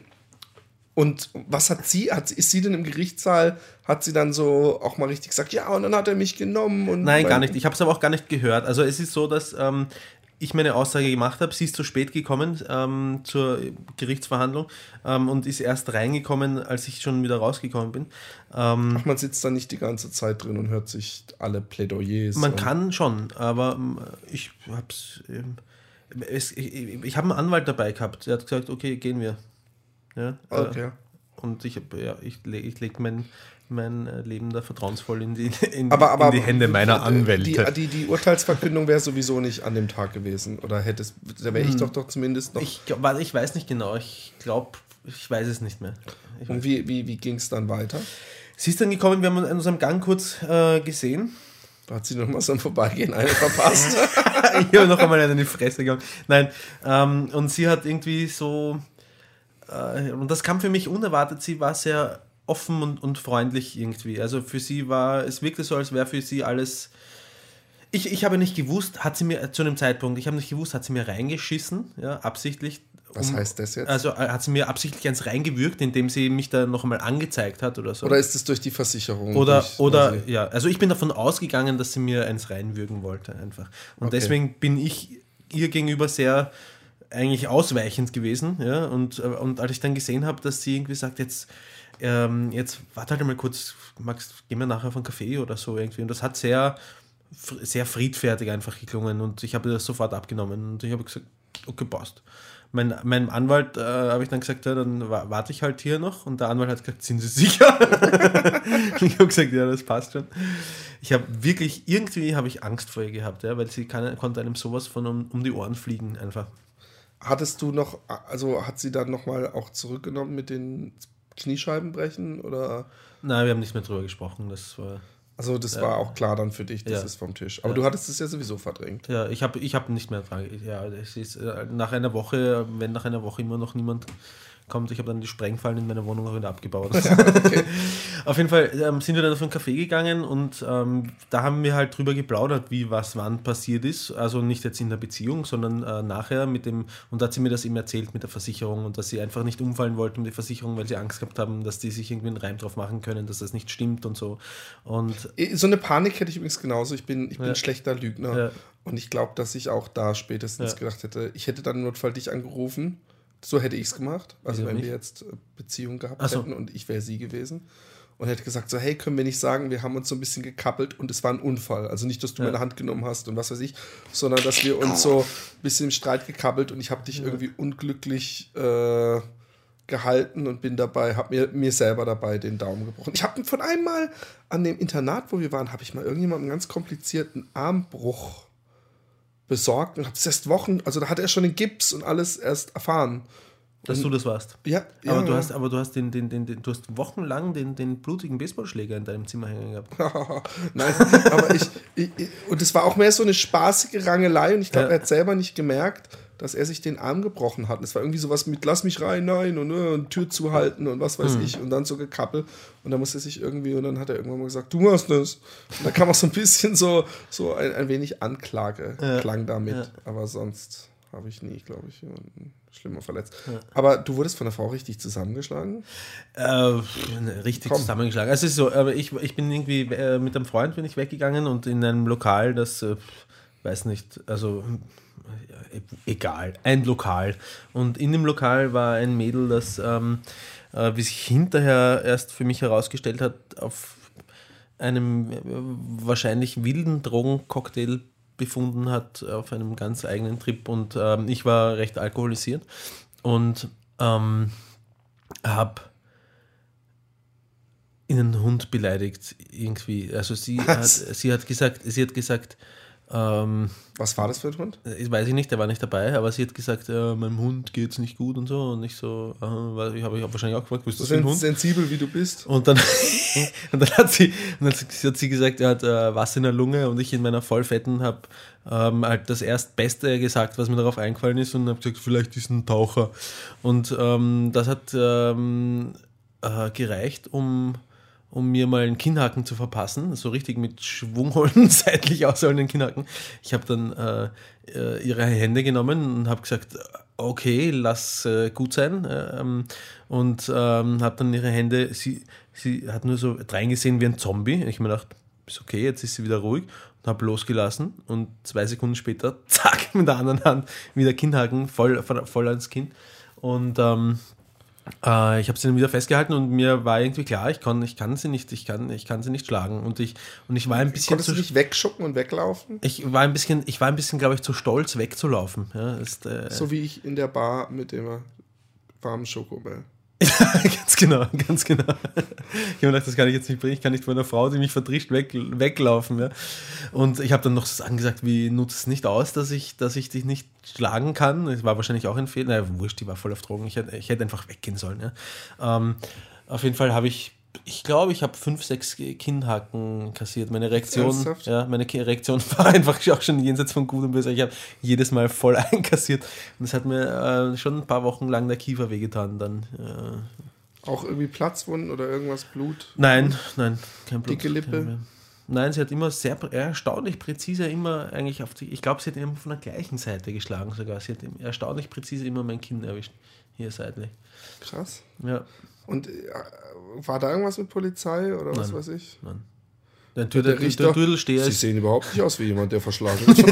und was hat sie, hat, ist sie denn im Gerichtssaal, hat sie dann so auch mal richtig gesagt, ja, und dann hat er mich genommen? Und Nein, gar nicht. Ich habe es aber auch gar nicht gehört. Also es ist so, dass ähm, ich meine Aussage gemacht habe, sie ist zu spät gekommen ähm, zur Gerichtsverhandlung ähm, und ist erst reingekommen, als ich schon wieder rausgekommen bin. Ähm, Ach, man sitzt da nicht die ganze Zeit drin und hört sich alle Plädoyers. Man kann schon, aber ich hab's, es, ich, ich habe einen Anwalt dabei gehabt, der hat gesagt, okay, gehen wir. Ja, okay. Äh, und ich, ja, ich, ich lege mein, mein Leben da vertrauensvoll in die, in, aber, aber in die Hände meiner Anwälte. Die, die, die Urteilsverkündung wäre sowieso nicht an dem Tag gewesen. Oder hätte es, da wäre ich hm. doch doch zumindest noch. Ich, ich weiß nicht genau. Ich glaube, ich weiß es nicht mehr. Ich Und wie, wie, wie ging es dann weiter? Sie ist dann gekommen, wir haben uns am Gang kurz äh, gesehen. Da hat sie noch mal so ein Vorbeigehen eine verpasst. Ich habe noch einmal in die Fresse gehauen. Nein, ähm, und sie hat irgendwie so, äh, und das kam für mich unerwartet, sie war sehr offen und, und freundlich irgendwie. Also für sie war, es wirkte so, als wäre für sie alles, ich, ich habe nicht gewusst, hat sie mir zu einem Zeitpunkt, ich habe nicht gewusst, hat sie mir reingeschissen, ja, absichtlich. Was um, heißt das jetzt? Also hat sie mir absichtlich eins reingewürgt, indem sie mich da noch einmal angezeigt hat oder so. Oder ist es durch die Versicherung? Oder, durch, oder ja, also ich bin davon ausgegangen, dass sie mir eins reinwürgen wollte einfach. Und okay. deswegen bin ich ihr gegenüber sehr eigentlich ausweichend gewesen, ja, und, und als ich dann gesehen habe, dass sie irgendwie sagt, jetzt ähm, jetzt warte halt mal kurz, Max, gehen wir nachher auf einen Kaffee oder so irgendwie, und das hat sehr sehr friedfertig einfach geklungen und ich habe das sofort abgenommen und ich habe gesagt, okay, passt. Mein, meinem Anwalt äh, habe ich dann gesagt, ja, dann warte ich halt hier noch, und der Anwalt hat gesagt, sind Sie sicher? Ich habe gesagt, ja, das passt schon. Ich habe wirklich, irgendwie habe ich Angst vor ihr gehabt, ja, weil sie kann, konnte einem sowas von um, um die Ohren fliegen einfach. Hattest du noch, also hat sie dann nochmal auch zurückgenommen mit den Kniescheibenbrechen oder? Nein, wir haben nicht mehr drüber gesprochen, das war... Also das ja. war auch klar dann für dich, das ja. ist vom Tisch. Aber ja. du hattest es ja sowieso verdrängt. Ja, ich habe ich hab nicht mehr dran. Ja, es ist nach einer Woche, wenn nach einer Woche immer noch niemand kommt, ich habe dann die Sprengfallen in meiner Wohnung auch wieder abgebaut. Okay. Auf jeden Fall ähm, sind wir dann auf einen Café gegangen und ähm, da haben wir halt drüber geplaudert, wie was wann passiert ist. Also nicht jetzt in der Beziehung, sondern äh, nachher mit dem, und da hat sie mir das eben erzählt mit der Versicherung und dass sie einfach nicht umfallen wollten mit der Versicherung, weil sie Angst gehabt haben, dass die sich irgendwie einen Reim drauf machen können, dass das nicht stimmt und so. Und so eine Panik hätte ich übrigens genauso. Ich bin, ich bin ja. schlechter Lügner. Ja. Und ich glaube, dass ich auch da spätestens ja. gedacht hätte, ich hätte dann im Notfall dich angerufen. So hätte ich es gemacht. Also wenn nicht. wir jetzt Beziehung gehabt so. hätten und ich wäre sie gewesen. Und hätte gesagt, so hey, können wir nicht sagen, wir haben uns so ein bisschen gekappelt und es war ein Unfall. Also nicht, dass du ja. meine Hand genommen hast und was weiß ich, sondern dass wir uns so ein bisschen im Streit gekappelt und ich habe dich ja. irgendwie unglücklich äh, gehalten und bin dabei, habe mir, mir selber dabei den Daumen gebrochen. Ich habe von einmal an dem Internat, wo wir waren, habe ich mal irgendjemanden einen ganz komplizierten Armbruch besorgt und habe es erst Wochen, also da hat er schon den Gips und alles erst erfahren. Dass und, du das warst. Ja, ja. Aber du hast, aber du hast den, den, den, den du hast wochenlang den, den blutigen Baseballschläger in deinem Zimmer hängen gehabt. Nein, aber ich, ich, und es war auch mehr so eine spaßige Rangelei und ich glaube, ja. er hat selber nicht gemerkt, dass er sich den Arm gebrochen hat. Und es war irgendwie sowas mit lass mich rein, nein und, und Tür zuhalten und was weiß mhm. ich und dann so gekappelt und dann musste er sich irgendwie und dann hat er irgendwann mal gesagt, du machst das. Und da kam auch so ein bisschen so, so ein, ein wenig Anklage ja. klang damit, ja. aber sonst habe ich nie, glaube ich, jemanden schlimmer verletzt. Ja. Aber du wurdest von der Frau richtig zusammengeschlagen? Äh, richtig Komm. zusammengeschlagen. Also es ist so, aber ich, ich bin irgendwie äh, mit einem Freund bin ich weggegangen und in einem Lokal, das äh, weiß nicht, also äh, egal, ein Lokal. Und in dem Lokal war ein Mädel, das, ähm, äh, wie sich hinterher erst für mich herausgestellt hat, auf einem äh, wahrscheinlich wilden Drogencocktail befunden hat auf einem ganz eigenen Trip und ähm, ich war recht alkoholisiert und ähm, habe einen Hund beleidigt irgendwie. Also sie hat, sie hat gesagt, sie hat gesagt, ähm, was war das für ein Hund? Ich weiß ich nicht, der war nicht dabei, aber sie hat gesagt, äh, meinem Hund geht's nicht gut und so und ich so, äh, ich habe ich hab wahrscheinlich auch gefragt, was ist das für ein Hund? Sensibel wie du bist. Und dann, und dann hat sie, und dann hat sie gesagt, er hat äh, Wasser in der Lunge und ich in meiner Vollfetten habe ähm, halt das Erstbeste gesagt, was mir darauf eingefallen ist und habe gesagt, vielleicht ist ein Taucher. Und ähm, das hat ähm, äh, gereicht, um um mir mal einen Kinnhaken zu verpassen, so richtig mit Schwung holen, seitlich ausholenden Kinnhaken. Ich habe dann äh, ihre Hände genommen und habe gesagt, okay, lass äh, gut sein. Ähm, und ähm, habe dann ihre Hände, sie, sie hat nur so reingesehen wie ein Zombie. Ich habe mir gedacht, ist okay, jetzt ist sie wieder ruhig und habe losgelassen und zwei Sekunden später, zack, mit der anderen Hand wieder Kinnhaken, voll, voll ans Kinn. Und ähm, Äh, ich habe sie dann wieder festgehalten und mir war irgendwie klar, ich kann, ich kann sie nicht, ich kann, ich kann sie nicht schlagen und ich und ich war ein bisschen Konntest zu, du nicht wegschucken und weglaufen? Ich war ein bisschen, ich war ein bisschen, glaube ich, zu stolz wegzulaufen. Ja, ist, äh, so wie ich in der Bar mit dem warmen Schokobell. ganz genau, ganz genau. Ich habe gedacht, das kann ich jetzt nicht bringen. Ich kann nicht von einer Frau, die mich verdrischt, weg, weglaufen. Ja. Und ich habe dann noch so Sachen gesagt, wie nutzt es nicht aus, dass ich, dass ich dich nicht schlagen kann. Das war wahrscheinlich auch ein Fehler. Naja, wurscht, die war voll auf Drogen. Ich hätte, ich hätte einfach weggehen sollen. Ja. Ähm, auf jeden Fall habe ich, ich glaube, ich habe fünf, sechs Kinnhaken kassiert. Meine Reaktion, ja, meine Reaktion war einfach auch schon jenseits von Gut und Böse. Ich habe jedes Mal voll einkassiert. Und es hat mir äh, schon ein paar Wochen lang der Kiefer wehgetan. Dann, äh, auch irgendwie Platzwunden oder irgendwas, Blut? Nein, nein, kein Blut. Dicke Lippe? Nein, sie hat immer sehr erstaunlich präzise immer eigentlich auf die, ich glaube, sie hat immer von der gleichen Seite geschlagen sogar. Sie hat erstaunlich präzise immer mein Kinn erwischt. Hier seitlich. Krass. Ja. Und äh, war da irgendwas mit Polizei oder was Nein. weiß ich? Nein. Der, der, der, der Dödelsteher Sie ist, sehen überhaupt nicht aus wie jemand, der verschlagen ist.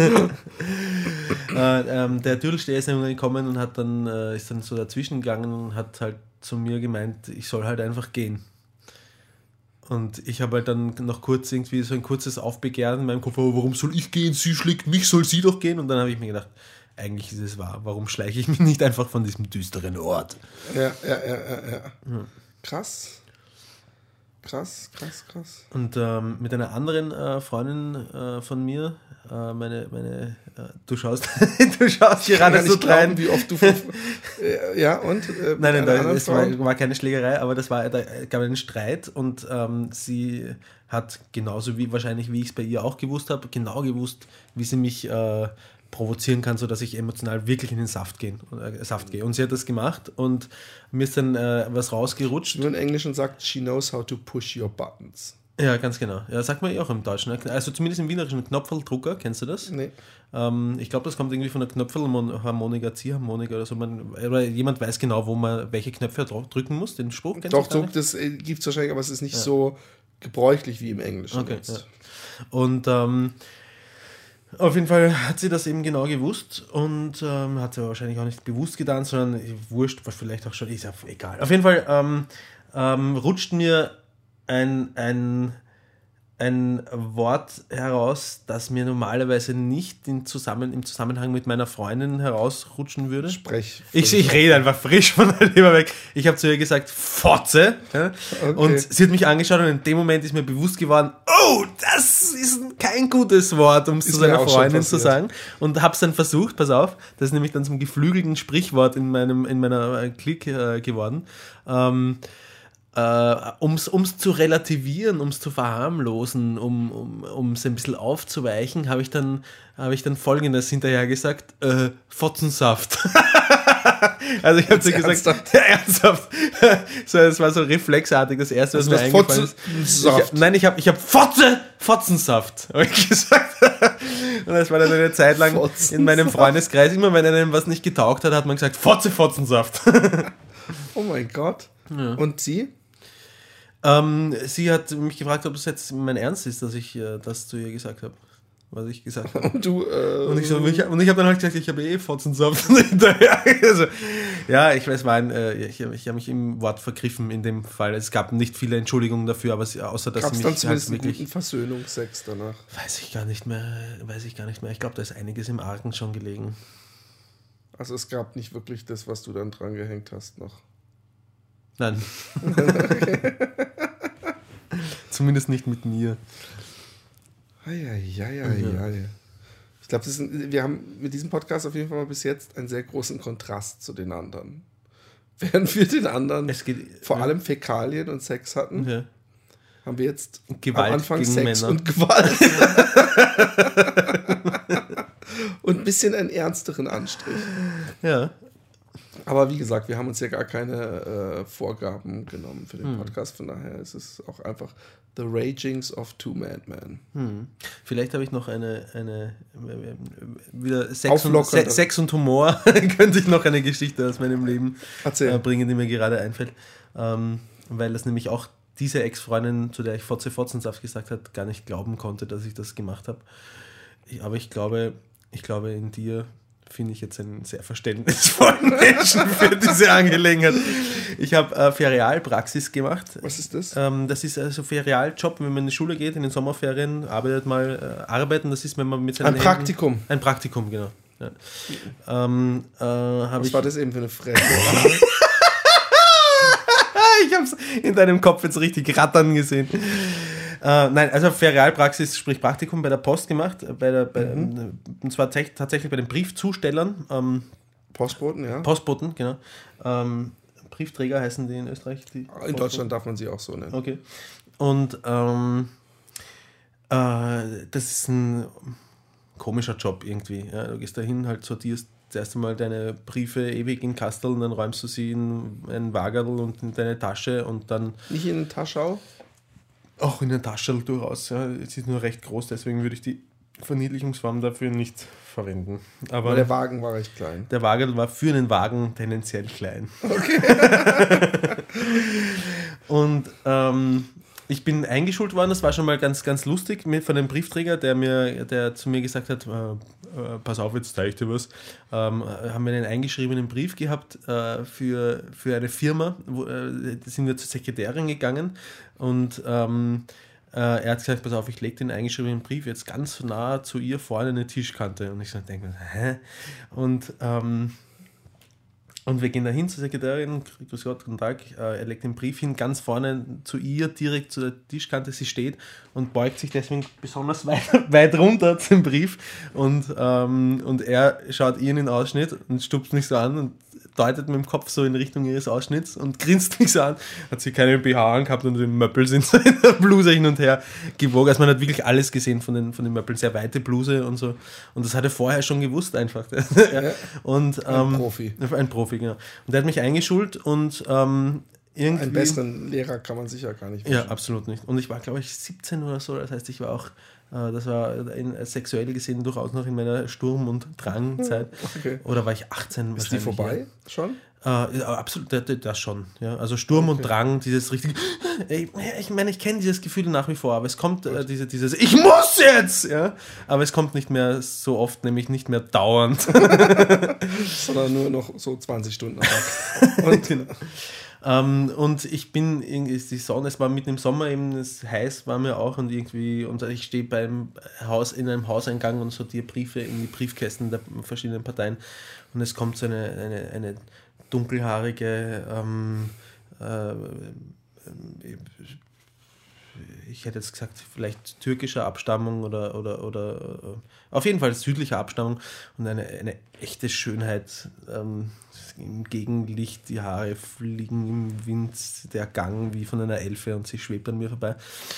äh, ähm, der Dödelsteher ist irgendwann gekommen und hat dann, äh, ist dann so dazwischen gegangen und hat halt zu mir gemeint, ich soll halt einfach gehen. Und ich habe halt dann noch kurz irgendwie so ein kurzes Aufbegehren in meinem Kopf, oh, warum soll ich gehen? Sie schlägt mich, soll sie doch gehen? Und dann habe ich mir gedacht, eigentlich ist es wahr. Warum schleiche ich mich nicht einfach von diesem düsteren Ort? Ja, ja, ja, ja. ja. Hm. Krass. Krass, krass, krass. Und ähm, mit einer anderen äh, Freundin äh, von mir, äh, meine, meine äh, du schaust, du schaust gerade so rein. Wie oft du von, äh, ja, und? Äh, nein, nein, es war, war keine Schlägerei, aber das war, da gab einen Streit und ähm, sie hat genauso wie wahrscheinlich, wie ich es bei ihr auch gewusst habe, genau gewusst, wie sie mich äh, provozieren kann, sodass ich emotional wirklich in den Saft, gehen, äh, Saft gehe. Und sie hat das gemacht und mir ist dann äh, was rausgerutscht. Nur in Englisch und sagt, she knows how to push your buttons. Ja, ganz genau. Ja, sagt man ja auch im Deutschen. Also zumindest im Wienerischen Knopfeldrucker, kennst du das? Nee. Ähm, ich glaube, das kommt irgendwie von der Knöpfelharmonika, Ziehharmonika oder so. Man, oder jemand weiß genau, wo man welche Knöpfe drücken muss, den Spruch. Doch, so, das gibt es wahrscheinlich, aber es ist nicht ja. so gebräuchlich wie im Englischen. Okay, ja. Und ähm, auf jeden Fall hat sie das eben genau gewusst und ähm, hat sie wahrscheinlich auch nicht bewusst getan, sondern wurscht, was vielleicht auch schon, ist ja egal. Auf jeden Fall ähm, ähm, rutscht mir ein, ein, ein Wort heraus, das mir normalerweise nicht in Zusammen, im Zusammenhang mit meiner Freundin herausrutschen würde. Sprech. Ich, ich rede einfach frisch von der Leber weg. Ich habe zu ihr gesagt, Fotze. Ja? Okay. Und sie hat mich angeschaut und in dem Moment ist mir bewusst geworden, oh, das ist kein gutes Wort, um es zu seiner Freundin zu sagen. Und habe es dann versucht, pass auf, das ist nämlich dann zum geflügelten Sprichwort in, meinem, in meiner Klick äh, geworden. Ähm, äh, um es zu relativieren, um es zu verharmlosen, um es um, ein bisschen aufzuweichen, habe ich, dann, hab ich dann Folgendes hinterher gesagt, äh, Fotzensaft. Also ich habe so gesagt, ernsthaft? Ja, ernsthaft. So, das war so reflexartig, das erste, was also mir eingefallen ist. Ich, nein, ich habe ich hab Fotze, Fotzensaft, habe ich gesagt. Und das war dann eine Zeit lang in meinem Freundeskreis. Immer wenn einem was nicht getaugt hat, hat man gesagt, Fotze, Fotzensaft. Oh mein Gott. Ja. Und sie? Ähm, sie hat mich gefragt, ob es jetzt mein Ernst ist, dass ich äh, das zu ihr gesagt habe. Was ich gesagt habe. Und du, äh, und ich, so, ich, und ich habe dann halt gesagt, ich habe eh Fotzensaft hinterher. Also, ja, ich weiß, war ein, äh, ich, ich habe mich im Wort vergriffen in dem Fall. Es gab nicht viele Entschuldigungen dafür, aber sie, außer dass Gab's sie mich dann halt wirklich einen Versöhnungsex danach. Weiß ich gar nicht mehr, weiß ich gar nicht mehr. Ich glaube, da ist einiges im Argen schon gelegen. Also es gab nicht wirklich das, was du dann dran gehängt hast noch. Nein. Zumindest nicht mit mir. Eieieiei. Ich glaube, wir haben mit diesem Podcast auf jeden Fall mal bis jetzt einen sehr großen Kontrast zu den anderen. Während wir den anderen es geht, vor ja. allem Fäkalien und Sex hatten, ja. haben wir jetzt Gewalt am Anfang gegen Sex Männer. und Gewalt. Und ein bisschen einen ernsteren Anstrich. Ja. Aber wie gesagt, wir haben uns ja gar keine äh, Vorgaben genommen für den Podcast. Von daher ist es auch einfach The Ragings of Two Madmen. Hm. Vielleicht habe ich noch eine, eine wieder Sex und, Se- Sex und Humor. Könnte ich noch eine Geschichte aus meinem Leben äh, bringen, die mir gerade einfällt. Ähm, weil das nämlich auch diese Ex-Freundin, zu der ich Fotze Fotzensaft gesagt habe, gar nicht glauben konnte, dass ich das gemacht habe. Ich, aber ich glaube, ich glaube, in dir finde ich jetzt einen sehr verständnisvollen Menschen für diese Angelegenheit. Ich habe äh, Ferialpraxis gemacht. Was ist das? Ähm, das ist also Ferialjob, wenn man in die Schule geht, in den Sommerferien, arbeitet mal, äh, arbeiten, das ist, wenn man mit seinen Ein Händen, Praktikum. Ein Praktikum, genau. Ja. Ähm, äh, Was ich, war das eben für eine Fresse? Ich habe es in deinem Kopf jetzt richtig rattern gesehen. Äh, nein, also Ferialpraxis, sprich Praktikum bei der Post gemacht, bei der, bei, mhm. und zwar t- tatsächlich bei den Briefzustellern. Ähm, Postboten, ja. Postboten, genau. Ähm, Briefträger heißen die in Österreich. Die in Postboten. Deutschland darf man sie auch so nennen. Okay. Und ähm, äh, das ist ein komischer Job irgendwie. Ja, du gehst da hin, halt sortierst zuerst einmal deine Briefe ewig in Kasteln, dann räumst du sie in ein Wagerl und in deine Tasche und dann... Nicht in eine Taschau? Auch in der Tasche durchaus. Ja. Es ist nur recht groß, deswegen würde ich die Verniedlichungsform dafür nicht verwenden. Aber, Aber der Wagen war recht klein. Der Wagen war für einen Wagen tendenziell klein. Okay. Und ähm, ich bin eingeschult worden, das war schon mal ganz, ganz lustig mit, von einem Briefträger, der mir, der zu mir gesagt hat, äh, äh, pass auf, jetzt zeige ich dir was. Ähm, haben wir einen eingeschriebenen Brief gehabt äh, für, für eine Firma, wo, äh, da sind wir zur Sekretärin gegangen und ähm, äh, er hat gesagt, pass auf, ich lege den eingeschriebenen Brief jetzt ganz nah zu ihr vorne in eine Tischkante. Und ich so denke, hä? Und ähm, Und wir gehen da hin zur Sekretärin, grüß Gott, guten Tag, er legt den Brief hin, ganz vorne zu ihr, direkt zu der Tischkante, sie steht und beugt sich deswegen besonders weit, weit runter zum Brief und, ähm, und er schaut ihr in den Ausschnitt und stupst mich so an und deutet mit dem Kopf so in Richtung ihres Ausschnitts und grinst mich so an, hat sie keinen B H angehabt und die Möppel sind so in der Bluse hin und her gewogen. Also man hat wirklich alles gesehen von den, von den Möppeln, sehr weite Bluse und so. Und das hat er vorher schon gewusst einfach. Ja. Und, ähm, ein Profi. Ein Profi, genau. Und der hat mich eingeschult und ähm, irgendwie... Einen besseren Lehrer kann man sicher gar nicht wünschen. Ja, absolut nicht. Und ich war, glaube ich, siebzehn oder so, das heißt, ich war auch... Das war in, sexuell gesehen durchaus noch in meiner Sturm- und Drangzeit. Okay. Oder war ich achtzehn? Ist die vorbei ja. schon? Äh, absolut, das, das schon. Ja. Also Sturm okay. und Drang, dieses richtige... Ich, ich meine, ich kenne dieses Gefühl nach wie vor, aber es kommt äh, diese, dieses Ich muss jetzt! Ja? Aber es kommt nicht mehr so oft, nämlich nicht mehr dauernd. Sondern nur noch so zwanzig Stunden am Tag. Und genau. Um, und ich bin irgendwie, die Sonne, es war mitten im Sommer eben, es heiß war mir auch und irgendwie, und ich stehe beim Haus, in einem Hauseingang und sortiere Briefe in die Briefkästen der verschiedenen Parteien und es kommt so eine, eine, eine dunkelhaarige ähm, äh, ich hätte jetzt gesagt, vielleicht türkischer Abstammung oder, oder, oder auf jeden Fall südlicher Abstammung und eine, eine echte Schönheit. Ähm, im Gegenlicht, die Haare fliegen im Wind, der Gang wie von einer Elfe und sie schwebt an mir vorbei.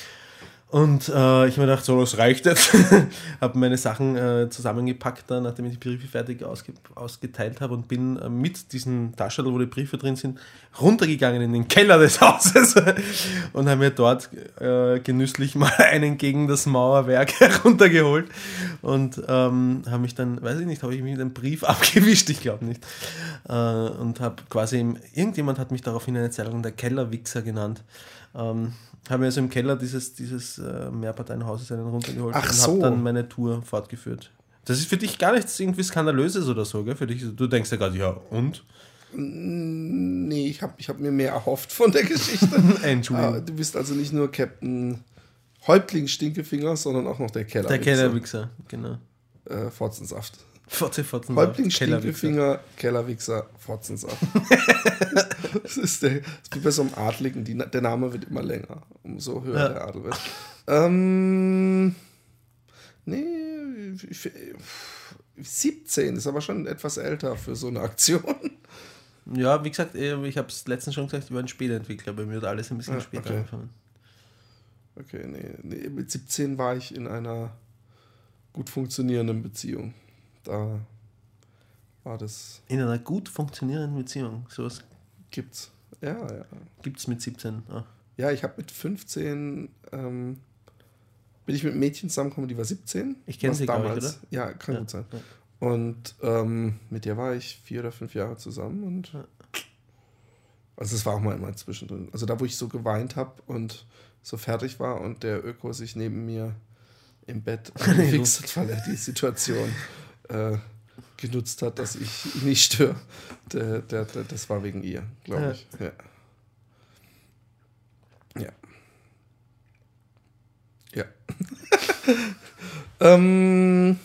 Und äh, ich habe mir gedacht, so, das reicht jetzt. Habe meine Sachen äh, zusammengepackt, dann, nachdem ich die Briefe fertig ausge- ausgeteilt habe und bin äh, mit diesen Taschen, wo die Briefe drin sind, runtergegangen in den Keller des Hauses und habe mir dort äh, genüsslich mal einen gegen das Mauerwerk heruntergeholt und ähm, habe mich dann, weiß ich nicht, habe ich mich mit einem Brief abgewischt, ich glaube nicht. Äh, und habe quasi, im, irgendjemand hat mich daraufhin eine Zeit lang der Kellerwichser genannt. Ähm, habe mir also im Keller dieses, dieses äh, Mehrparteienhauses einen runtergeholt Ach und so. habe dann meine Tour fortgeführt. Das ist für dich gar nichts irgendwie Skandalöses oder so, gell? Für dich, du denkst ja gerade, ja, und? Nee, ich habe ich hab mir mehr erhofft von der Geschichte. Entschuldigung. Ah, du bist also nicht nur Captain Häuptling Stinkefinger, sondern auch noch der Kellerwichser. Der Kellerwichser, genau. Äh, Fotzensaft. Fotze, Fotzensaft. Häuptling Stinkefinger, Kellerwichser, Fotzensaft. Das ist, der, das ist wie bei so einem Adligen, die, der Name wird immer länger, umso höher ja. der Adel wird. Ähm, nee, siebzehn ist aber schon etwas älter für so eine Aktion. Ja, wie gesagt, ich habe es letztens schon gesagt, ich war ein Spätentwickler, bei mir hat alles ein bisschen ja, später okay. angefangen. Okay, nee, nee, mit siebzehn war ich in einer gut funktionierenden Beziehung. Da war das... In einer gut funktionierenden Beziehung, sowas gibt's. Ja, ja. Gibt's mit siebzehn? Ah. Ja, ich habe mit fünfzehn ähm, bin ich mit einem Mädchen zusammengekommen, die war siebzehn. Ich kenne sie damals. Ich, oder? Ja, kann ja. gut sein. Ja. Und ähm, mit der war ich vier oder fünf Jahre zusammen und ja. Also es war auch mal immer zwischendrin. Also da, wo ich so geweint habe und so fertig war und der Öko sich neben mir im Bett gefixt hat, weil er die Situation äh, genutzt hat, dass ich ihn nicht störe. Der, der, der, das war wegen ihr, glaube ja. ich. Ja. Ja. Ja. ähm,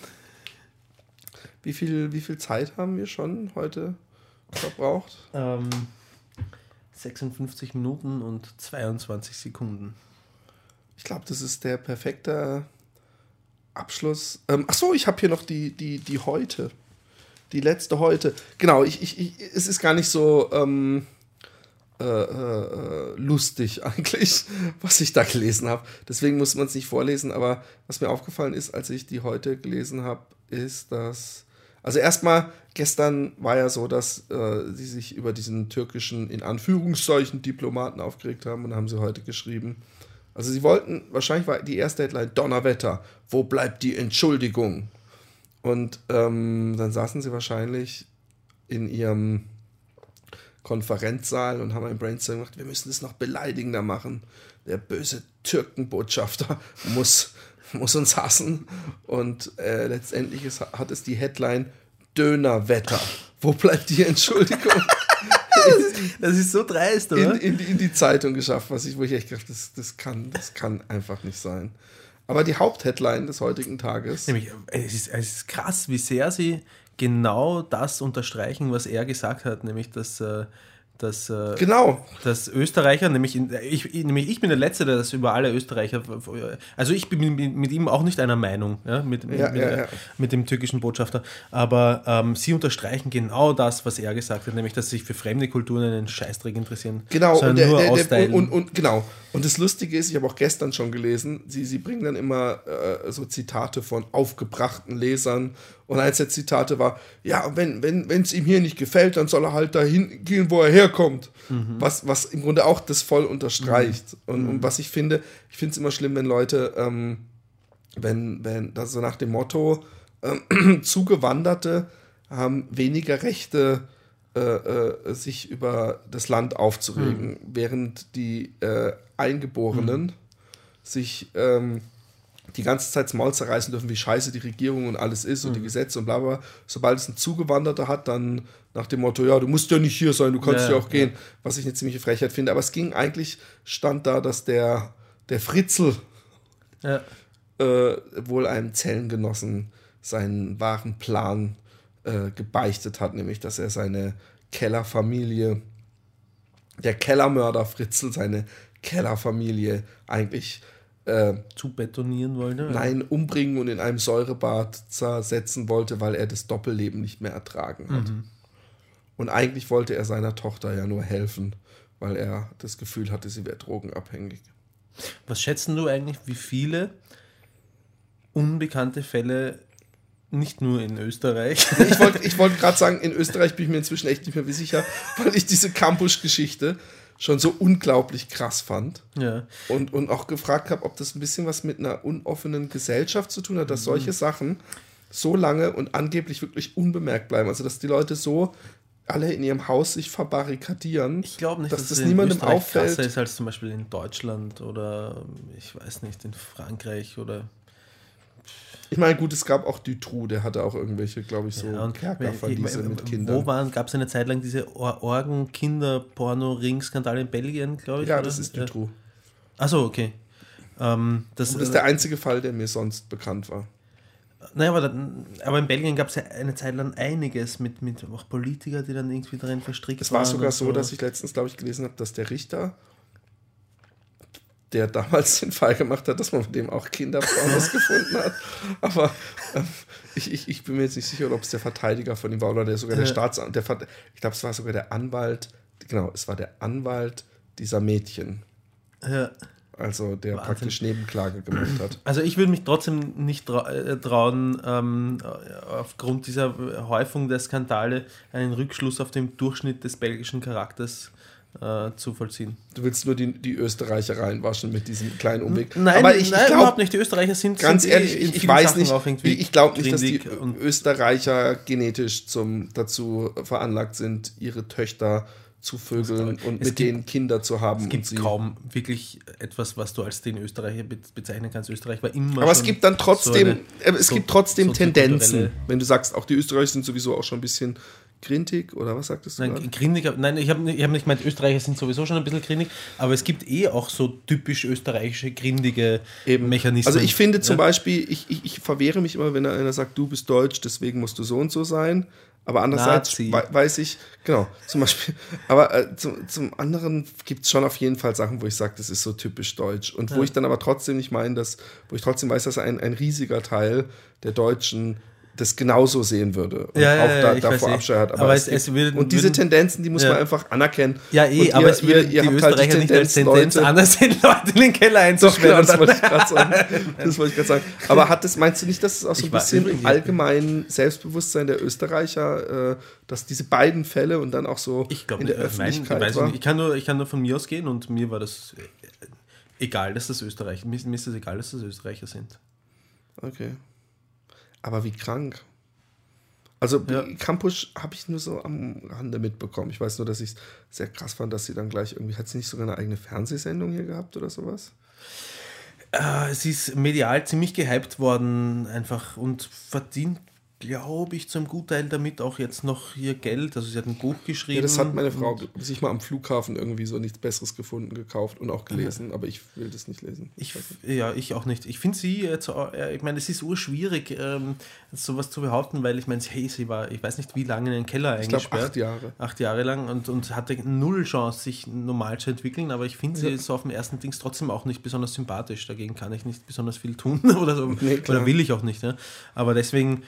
wie, viel, wie viel Zeit haben wir schon heute verbraucht? Ähm, sechsundfünfzig Minuten und zweiundzwanzig Sekunden. Ich glaube, das ist der perfekte Abschluss. Ähm, achso, ich habe hier noch die, die, die heute. Die letzte heute. Genau, ich, ich, ich, es ist gar nicht so ähm, äh, äh, lustig eigentlich, was ich da gelesen habe. Deswegen muss man es nicht vorlesen, aber was mir aufgefallen ist, als ich die heute gelesen habe, ist, dass... Also erstmal, gestern war ja so, dass äh, sie sich über diesen türkischen, in Anführungszeichen, Diplomaten aufgeregt haben und haben sie heute geschrieben. Also sie wollten, wahrscheinlich war die erste Headline, Donnerwetter, wo bleibt die Entschuldigung? Und ähm, dann saßen sie wahrscheinlich in ihrem Konferenzsaal und haben ein Brainstorm gemacht, wir müssen es noch beleidigender machen. Der böse Türkenbotschafter muss, muss uns hassen. Und äh, letztendlich ist, hat es die Headline Dönerwetter. Wo bleibt die Entschuldigung? das, ist, das ist so dreist, oder? In, in, die, in die Zeitung geschafft, was ich, wo ich echt gedacht das, das, kann, das kann einfach nicht sein. Aber die Hauptheadline des heutigen Tages... Nämlich, es ist, es ist krass, wie sehr sie genau das unterstreichen, was er gesagt hat, nämlich, dass, dass, genau. dass Österreicher, nämlich ich, nämlich ich bin der Letzte, der das über alle Österreicher... Also ich bin mit ihm auch nicht einer Meinung, ja, mit, ja, mit, ja, ja. mit dem türkischen Botschafter, aber ähm, sie unterstreichen genau das, was er gesagt hat, nämlich, dass sie sich für fremde Kulturen einen Scheißdreck interessieren. Genau, und, der, nur der, der, und, und genau. Und das Lustige ist, ich habe auch gestern schon gelesen, sie, sie bringen dann immer äh, so Zitate von aufgebrachten Lesern. Und eins der Zitate war, ja, wenn wenn wenn, es ihm hier nicht gefällt, dann soll er halt dahin gehen, wo er herkommt. Mhm. Was, was im Grunde auch das voll unterstreicht. Mhm. Und, und was ich finde, ich finde es immer schlimm, wenn Leute, ähm, wenn, wenn, das so nach dem Motto, ähm, Zugewanderte haben weniger Rechte, äh, äh, sich über das Land aufzuregen, mhm. während die äh, Eingeborenen mhm. sich ähm, die ganze Zeit das Maul zerreißen dürfen, wie scheiße die Regierung und alles ist und mhm. die Gesetze und bla bla. Sobald es ein Zugewanderter hat, dann nach dem Motto, ja, du musst ja nicht hier sein, du kannst ja, ja auch gehen, ja. was ich eine ziemliche Frechheit finde. Aber es ging eigentlich, stand da, dass der, der Fritzl ja. äh, wohl einem Zellengenossen seinen wahren Plan äh, gebeichtet hat, nämlich, dass er seine Kellerfamilie, der Kellermörder Fritzl, seine Kellerfamilie eigentlich äh, zu betonieren wollte? Nein, umbringen und in einem Säurebad zersetzen wollte, weil er das Doppelleben nicht mehr ertragen hat. Mhm. Und eigentlich wollte er seiner Tochter ja nur helfen, weil er das Gefühl hatte, sie wäre drogenabhängig. Was schätzen du eigentlich, wie viele unbekannte Fälle, nicht nur in Österreich? Ich wollte ich wollt gerade sagen, in Österreich bin ich mir inzwischen echt nicht mehr sicher, weil ich diese Campus-Geschichte schon so unglaublich krass fand. Ja. Und, und auch gefragt habe, ob das ein bisschen was mit einer unoffenen Gesellschaft zu tun hat, dass solche Sachen so lange und angeblich wirklich unbemerkt bleiben. Also dass die Leute so alle in ihrem Haus sich verbarrikadieren. Ich glaube nicht, dass, dass das es niemandem in Österreich auffällt. krasser ist als zum Beispiel in Deutschland oder ich weiß nicht, in Frankreich oder... Ich meine, gut, es gab auch Dutroux, der hatte auch irgendwelche, glaube ich, so ja, Kerkerverliese mit Kindern. Wo waren, gab es eine Zeit lang diese Or- Orgen-Kinder-Porno-Ring-Skandale in Belgien, glaube ich? Ja, oder? das ist Dutroux. Achso, okay. Ähm, das, das ist der einzige Fall, der mir sonst bekannt war. Naja, aber, dann, aber in Belgien gab es ja eine Zeit lang einiges mit, mit auch Politikern, die dann irgendwie darin verstrickt waren. Es war sogar so, so, dass ich letztens, glaube ich, gelesen habe, dass der Richter, der damals den Fall gemacht hat, dass man mit dem auch Kinderpornos gefunden hat. Aber ähm, ich, ich, ich bin mir jetzt nicht sicher, ob es der Verteidiger von ihm war oder der sogar der Staatsanwalt. Der, ich glaube, es war sogar der Anwalt, genau, es war der Anwalt dieser Mädchen. Ja. Also der Wahnsinn. Praktisch Nebenklage gemacht hat. Also ich würde mich trotzdem nicht trau- trauen, ähm, aufgrund dieser Häufung der Skandale einen Rückschluss auf den Durchschnitt des belgischen Charakters äh, zu vollziehen. Du willst nur die, die Österreicher reinwaschen mit diesem kleinen Umweg. Nein, aber ich, nein ich glaub, überhaupt nicht. Die Österreicher sind ganz sind ehrlich, ich, ich weiß Sachen nicht, ich glaube nicht, dass die Österreicher genetisch zum, dazu veranlagt sind, ihre Töchter zu vögeln und mit gibt, denen Kinder zu haben. Es gibt und sie kaum wirklich etwas, was du als den Österreicher bezeichnen kannst. Österreich war immer Aber es gibt dann trotzdem, so eine, es so, gibt trotzdem so Tendenzen. Wenn du sagst, auch die Österreicher sind sowieso auch schon ein bisschen grindig, oder was sagtest du? Nein, grindig, nein, ich habe nicht, hab nicht gemeint, Österreicher sind sowieso schon ein bisschen grindig, aber es gibt eh auch so typisch österreichische, grindige Eben. Mechanismen. Also ich finde zum ja? Beispiel, ich, ich, ich verwehre mich immer, wenn einer sagt, du bist deutsch, deswegen musst du so und so sein. Aber andererseits we- weiß ich, genau, zum Beispiel, aber äh, zum, zum anderen gibt es schon auf jeden Fall Sachen, wo ich sage, das ist so typisch deutsch. Und wo ja. ich dann aber trotzdem nicht meine, dass, wo ich trotzdem weiß, dass ein, ein riesiger Teil der Deutschen das genauso sehen würde und ja, auch ja, da, davor eh. Abscheu hat. Aber, aber es es, gibt, es würden, und diese würden, Tendenzen, die muss ja. man einfach anerkennen. Ja, eh, und aber ihr, es würden ihr, ihr die Österreicher halt nicht als Tendenz, anders sehen, Leute in den Keller einzusperren. Doch, genau, das wollte ich gerade sagen. Das wollte ich gerade sagen. Aber hat das, meinst du nicht, dass es auch so ein ich bisschen im allgemeinen Selbstbewusstsein der Österreicher, äh, dass diese beiden Fälle und dann auch so ich glaub, in der ich Öffentlichkeit mein, ich, war? Nicht. Ich, kann nur, ich kann nur von mir ausgehen und mir war das egal, dass das Österreicher, mir, mir ist es egal, dass das Österreicher sind. Okay. Aber wie krank. Also ja. Campus habe ich nur so am Rande mitbekommen. Ich weiß nur, dass ich es sehr krass fand, dass sie dann gleich irgendwie, hat sie nicht sogar eine eigene Fernsehsendung hier gehabt oder sowas? Äh, sie ist medial ziemlich gehypt worden einfach und verdient, glaube ich, zum Gutteil damit auch jetzt noch ihr Geld. Also sie hat ein Buch geschrieben. Ja, das hat meine Frau sich mal am Flughafen irgendwie so nichts Besseres gefunden, gekauft und auch gelesen, ja. aber ich will das nicht lesen. Ich, ja, ich auch nicht. Ich finde sie jetzt, ich meine, es ist urschwierig, ähm, sowas zu behaupten, weil ich meine, hey, sie war, ich weiß nicht wie lange in den Keller eingesperrt. Ich glaube acht Jahre. Acht Jahre lang und, und hatte null Chance, sich normal zu entwickeln, aber ich finde sie ja. so auf dem ersten Dings trotzdem auch nicht besonders sympathisch. Dagegen kann ich nicht besonders viel tun oder so. Nee, oder will ich auch nicht. Ja? Aber deswegen...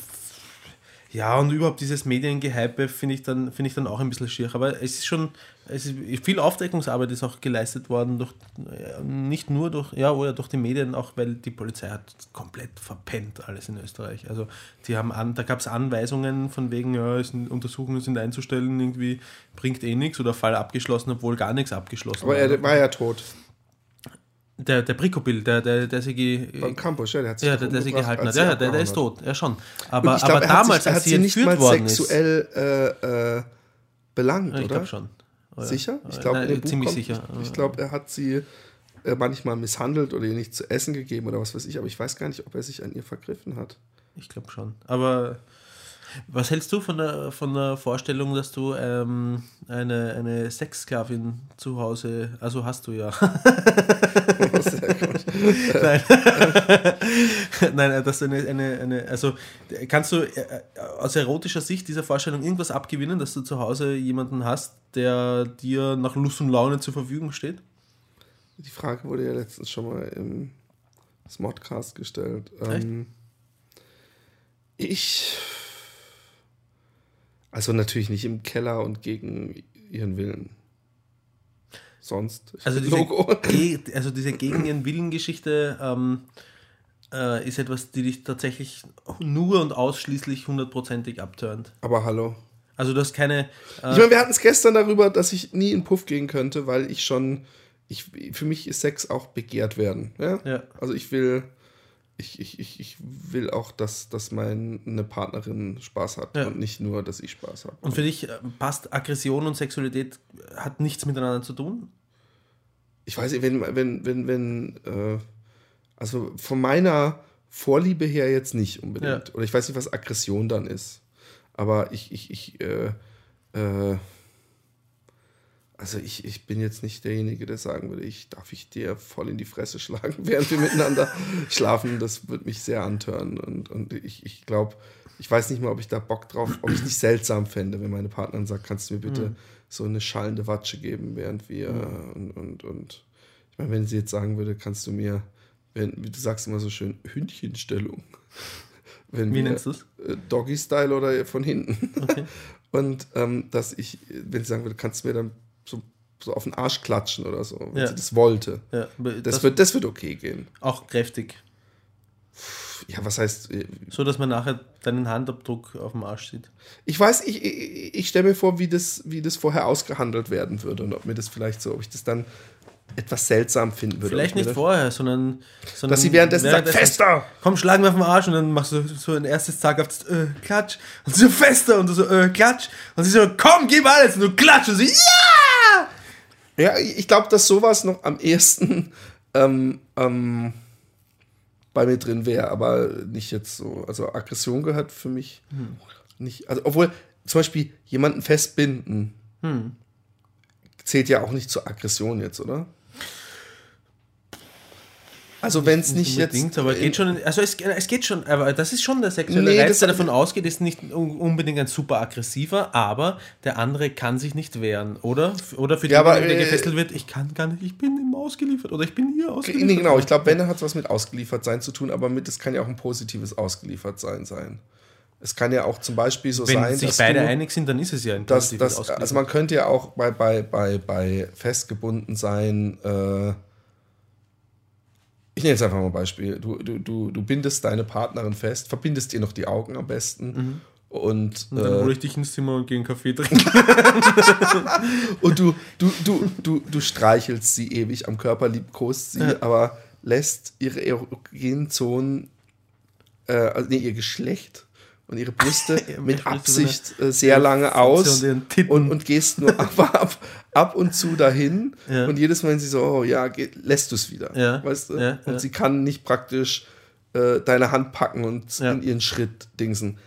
Ja, und überhaupt dieses Mediengehype finde ich, dann, find ich dann auch ein bisschen schier. Aber es ist schon, es ist, viel Aufdeckungsarbeit ist auch geleistet worden, durch, nicht nur durch, ja, oder durch die Medien, auch weil die Polizei hat komplett verpennt alles in Österreich. Also die haben an, da gab es Anweisungen von wegen, ja, es sind, Untersuchungen sind einzustellen, irgendwie bringt eh nichts oder Fall abgeschlossen, obwohl gar nichts abgeschlossen war. Aber er war ja tot. Der, der Pricobil, der, der, der sie beim Campus, ja, der hat sich ja, der, der sie gehalten hat. Ja, der, der ist tot, ja schon. Aber, glaub, aber damals, sich, als sie entführt worden ist... sexuell äh, äh, belangt, ja, ich oder? Ich glaube schon. Oder? Sicher? Ich glaube, ziemlich kommt, sicher. Ich, ich glaube, er hat sie äh, manchmal misshandelt oder ihr nicht zu essen gegeben oder was weiß ich, aber ich weiß gar nicht, ob er sich an ihr vergriffen hat. Ich glaube schon. Aber... Was hältst du von der, von der Vorstellung, dass du ähm, eine, eine Sexsklavin zu Hause, also hast du ja. Sehr gut. Nein. Nein, dass du eine, eine, eine, also kannst du aus erotischer Sicht dieser Vorstellung irgendwas abgewinnen, dass du zu Hause jemanden hast, der dir nach Lust und Laune zur Verfügung steht? Die Frage wurde ja letztens schon mal im Smodcast gestellt. Ähm, ich... Also natürlich nicht im Keller und gegen ihren Willen. Sonst. Also diese, Ge- also diese gegen ihren Willen-Geschichte ähm, äh, ist etwas, die dich tatsächlich nur und ausschließlich hundertprozentig abturnt. Aber hallo. Also du hast keine... Äh, ich meine, wir hatten es gestern darüber, dass ich nie in Puff gehen könnte, weil ich schon... Ich, für mich ist Sex auch begehrt werden. Ja? Ja. Also ich will... Ich, ich, ich, ich will auch, dass, dass meine Partnerin Spaß hat ja. und nicht nur, dass ich Spaß habe. Und für dich passt Aggression und Sexualität hat nichts miteinander zu tun? Ich weiß nicht, wenn, wenn, wenn, wenn, äh, also von meiner Vorliebe her jetzt nicht unbedingt. Ja. Oder ich weiß nicht, was Aggression dann ist. Aber ich, ich, ich, äh, äh, also ich, ich bin jetzt nicht derjenige, der sagen würde, ich darf ich dir voll in die Fresse schlagen, während wir miteinander schlafen. Das wird mich sehr antören. Und, und ich, ich glaube, ich weiß nicht mal, ob ich da Bock drauf, ob ich es nicht seltsam fände, wenn meine Partnerin sagt, kannst du mir bitte mhm. so eine schallende Watsche geben, während wir mhm. und, und, und ich meine, wenn sie jetzt sagen würde, kannst du mir, wenn, wie du sagst immer so schön, Hündchenstellung. Wenn wie wir, nennst du es? Doggy-Style oder von hinten. Okay. Und ähm, dass ich, wenn sie sagen würde, kannst du mir dann so, so auf den Arsch klatschen oder so, wenn ja. sie das wollte. Ja, das, das, wird, das wird okay gehen. Auch kräftig. Ja, was heißt... So, dass man nachher deinen Handabdruck auf dem Arsch sieht. Ich weiß, ich, ich, ich stelle mir vor, wie das, wie das vorher ausgehandelt werden würde und ob mir das vielleicht so, ob ich das dann etwas seltsam finden würde. Vielleicht nicht vorher, sondern, sondern... Dass sie währenddessen, währenddessen sagt, fester! Komm, schlag mir auf den Arsch und dann machst du so ein erstes zaghaftes äh, Klatsch und so fester und du so äh, Klatsch und sie so, komm, gib alles und du klatsch und sie, ja! Ja, ich glaube, dass sowas noch am ehesten ähm, ähm, bei mir drin wäre, aber nicht jetzt so. Also Aggression gehört für mich hm. nicht. Also, obwohl zum Beispiel jemanden festbinden hm. zählt ja auch nicht zur Aggression jetzt, oder? Also wenn es nicht, nicht jetzt... Aber geht schon, also es, es geht schon, aber das ist schon der sexuelle nee, Reiz, der davon ausgeht, ist nicht unbedingt ein super aggressiver, aber der andere kann sich nicht wehren, oder? Oder für den, ja, aber, der gefesselt wird, ich kann gar nicht, ich bin ihm ausgeliefert oder ich bin hier ausgeliefert. Nee, genau, ich glaube, wenn, hat es was mit ausgeliefert sein zu tun, aber mit, es kann ja auch ein positives ausgeliefert sein sein. Es kann ja auch zum Beispiel so wenn sein, dass Wenn sich beide du, einig sind, dann ist es ja ein positives das, das, Also man könnte ja auch bei, bei, bei, bei festgebunden sein, äh, ich nenne jetzt einfach mal ein Beispiel. Du, du, du, du bindest deine Partnerin fest, verbindest ihr noch die Augen am besten. Mhm. Und, und dann äh, hole ich dich ins Zimmer und gehe einen Kaffee trinken. und du, du, du, du, du streichelst sie ewig am Körper, liebkost sie, ja. aber lässt ihre erogenen Zonen, äh, also nee, ihr Geschlecht und ihre Brüste ja, mit Absicht äh, sehr lange aus und, und gehst nur ab, ab, ab und zu dahin ja. und jedes Mal, wenn sie so, oh ja, geht, lässt du es wieder, ja. weißt du? Ja, und ja. sie kann nicht praktisch äh, deine Hand packen und ja. in ihren Schritt dingsen.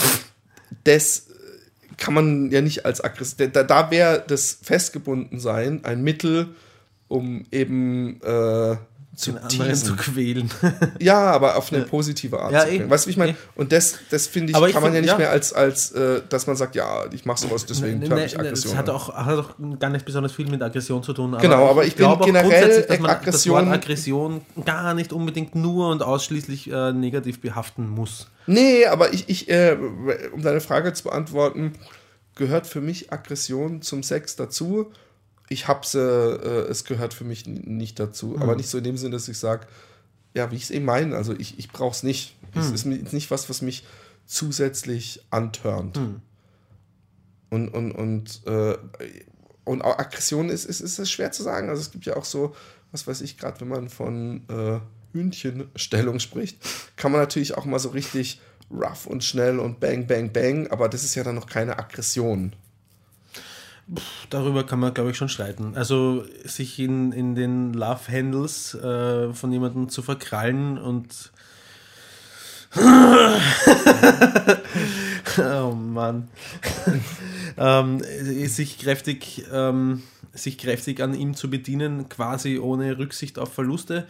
Das kann man ja nicht als aggressiv, da, da wäre das Festgebundensein ein Mittel, um eben äh, zu, zu quälen. Ja, aber auf eine positive Art ja, zu quälen. Weißt du, wie ich meine? Und das, das finde ich, aber kann ich man find, ja nicht ja. mehr als, als äh, dass man sagt, ja, ich mache sowas, deswegen ne, habe ne, ich Aggression. Das hat auch, hat auch gar nicht besonders viel mit Aggression zu tun. Aber genau, aber ich, ich glaube generell, dass man Aggression, das Wort Aggression gar nicht unbedingt nur und ausschließlich äh, negativ behaften muss. Nee, aber ich, ich äh, um deine Frage zu beantworten, gehört für mich Aggression zum Sex dazu. Ich hab's, äh, es gehört für mich nicht dazu. Mhm. Aber nicht so in dem Sinne, dass ich sage, ja, wie ich es eben meine, also ich, ich brauche es nicht. Es mhm. ist nicht was, was mich zusätzlich antörnt. Mhm. Und, und, und, äh, und auch Aggression ist, ist, ist schwer zu sagen. Also es gibt ja auch so, was weiß ich, gerade wenn man von äh, Hühnchenstellung spricht, kann man natürlich auch mal so richtig rough und schnell und bang, bang, bang, aber das ist ja dann noch keine Aggression. Darüber kann man, glaube ich, schon streiten. Also sich in, in den Love-Handles äh, von jemandem zu verkrallen und oh Mann. ähm, sich kräftig ähm, sich kräftig an ihm zu bedienen, quasi ohne Rücksicht auf Verluste.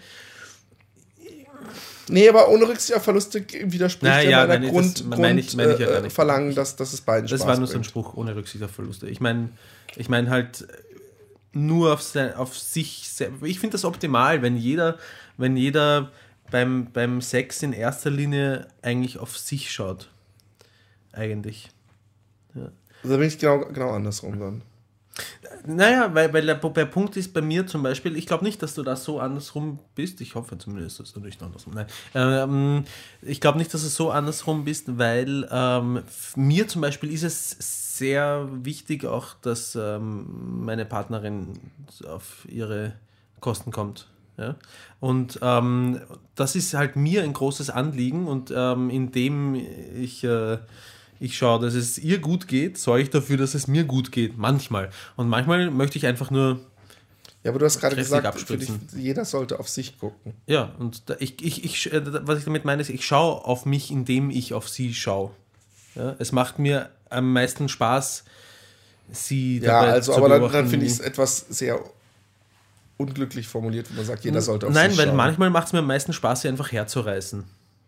Nee, aber ohne Rücksicht auf Verluste widerspricht Na, ja, ja meiner nein, Grund, das, Grund meine ich, meine ich ja äh, Verlangen, dass, dass es beiden das Spaß war nur so ein bringt. Spruch, ohne Rücksicht auf Verluste. Ich meine ich mein halt, nur auf, sein, auf sich selber. Ich finde das optimal, wenn jeder, wenn jeder beim, beim Sex in erster Linie eigentlich auf sich schaut. Eigentlich. Ja. Also da bin ich genau, genau andersrum dann. Naja, weil, weil der, der Punkt ist bei mir zum Beispiel, ich glaube nicht, dass du da so andersrum bist. Ich hoffe zumindest, dass du nicht andersrum. Nein. Ähm, ich glaube nicht, dass du so andersrum bist, weil ähm, mir zum Beispiel ist es sehr wichtig auch, dass ähm, meine Partnerin auf ihre Kosten kommt. Ja? Und ähm, das ist halt mir ein großes Anliegen und ähm, indem ich... Äh, Ich schaue, dass es ihr gut geht, sorge ich dafür, dass es mir gut geht. Manchmal. Und manchmal möchte ich einfach nur. Ja, aber du hast gerade gesagt, für dich, jeder sollte auf sich gucken. Ja, und da, ich, ich, ich, was ich damit meine, ist, ich schaue auf mich, indem ich auf sie schaue. Ja, es macht mir am meisten Spaß, sie dabei ja, also, zu aber beobachten. dann, dann finde ich es etwas sehr unglücklich formuliert, wenn man sagt, jeder sollte auf Nein, sich weil schauen. manchmal macht es mir am meisten Spaß, sie einfach herzureißen.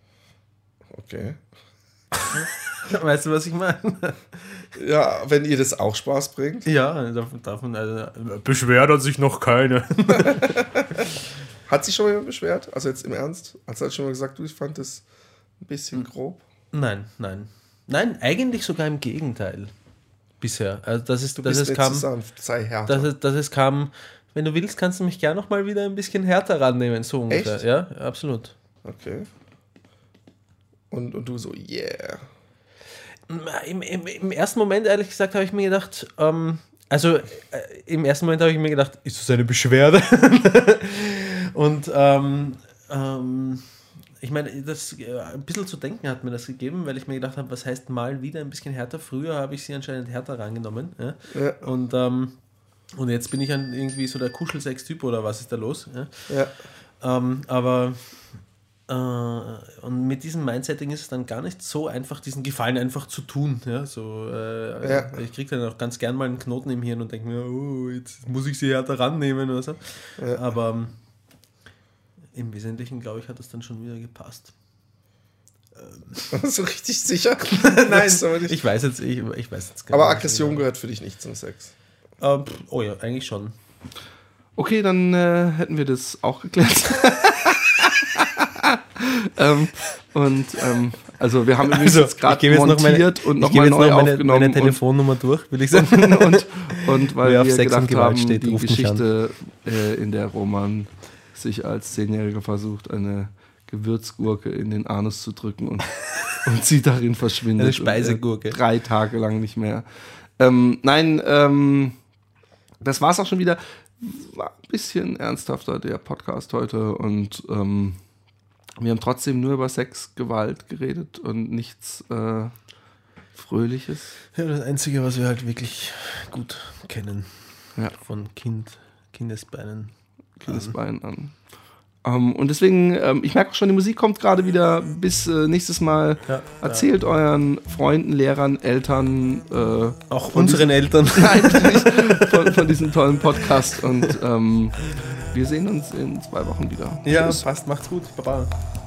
Okay. Weißt du, was ich meine? Ja, wenn ihr das auch Spaß bringt. Ja, davon, davon also, beschwert hat sich noch keine. Hat sich schon mal jemand beschwert? Also jetzt im Ernst? Hast du halt schon mal gesagt, du, ich fand das ein bisschen grob? Nein, nein. Nein, eigentlich sogar im Gegenteil. Bisher. Also, dass es, du dass bist es mir kam, zu sanft, sei härter. dass es, dass es kam, wenn du willst, kannst du mich gerne noch mal wieder ein bisschen härter rannehmen, so ungefähr. Echt? Ja, absolut. Okay. Und, und du so, yeah. Im, im, im ersten Moment, ehrlich gesagt, habe ich mir gedacht, ähm, also äh, im ersten Moment habe ich mir gedacht, ist das eine Beschwerde? Und ähm, ähm, ich meine, das äh, ein bisschen zu denken hat mir das gegeben, weil ich mir gedacht habe, was heißt mal wieder ein bisschen härter? Früher habe ich sie anscheinend härter rangenommen. Ja? Ja. Und, ähm, und jetzt bin ich dann irgendwie so der Kuschelsex-Typ oder was ist da los? Ja. Ja. Ähm, aber äh, und mit diesem Mindsetting ist es dann gar nicht so einfach, diesen Gefallen einfach zu tun. Ja? So, äh, ja. Ich kriege dann auch ganz gern mal einen Knoten im Hirn und denke mir, oh, jetzt muss ich sie härter rannehmen oder so. Ja. Aber ähm, im Wesentlichen, glaube ich, hat das dann schon wieder gepasst. Ähm. So richtig sicher? Nein, ich weiß jetzt, ich, ich weiß jetzt gar nicht. Aber Aggression gehört für dich nicht zum Sex? Ähm, oh ja, eigentlich schon. Okay, dann äh, hätten wir das auch geklärt. ähm, und ähm, also wir haben übrigens also, gerade montiert noch meine, und nochmal neu noch meine, aufgenommen. meine Telefonnummer durch, will ich sagen. Und, und, und weil Wer wir gedacht haben, steht, die Geschichte, äh, in der Roman sich als Zehnjähriger versucht, eine Gewürzgurke in den Anus zu drücken und, und sie darin verschwindet. Eine Speisegurke. Und, äh, drei Tage lang nicht mehr. Ähm, nein, ähm, das war's auch schon wieder. War ein bisschen ernsthafter, der Podcast heute. Und ähm, wir haben trotzdem nur über Sex, Gewalt geredet und nichts äh, Fröhliches. Ja, das Einzige, was wir halt wirklich gut kennen. Ja. Von Kind, Kindesbeinen. Kindesbeinen an. an. Um, und deswegen, ähm, ich merke auch schon, die Musik kommt gerade wieder. Bis äh, nächstes Mal. Ja, erzählt ja. euren Freunden, Lehrern, Eltern. Äh, auch unseren diesen, Eltern. Nein, von, von diesem tollen Podcast. Und ähm, wir sehen uns in zwei Wochen wieder. Ja, Tschüss. Passt. Macht's gut. Baba.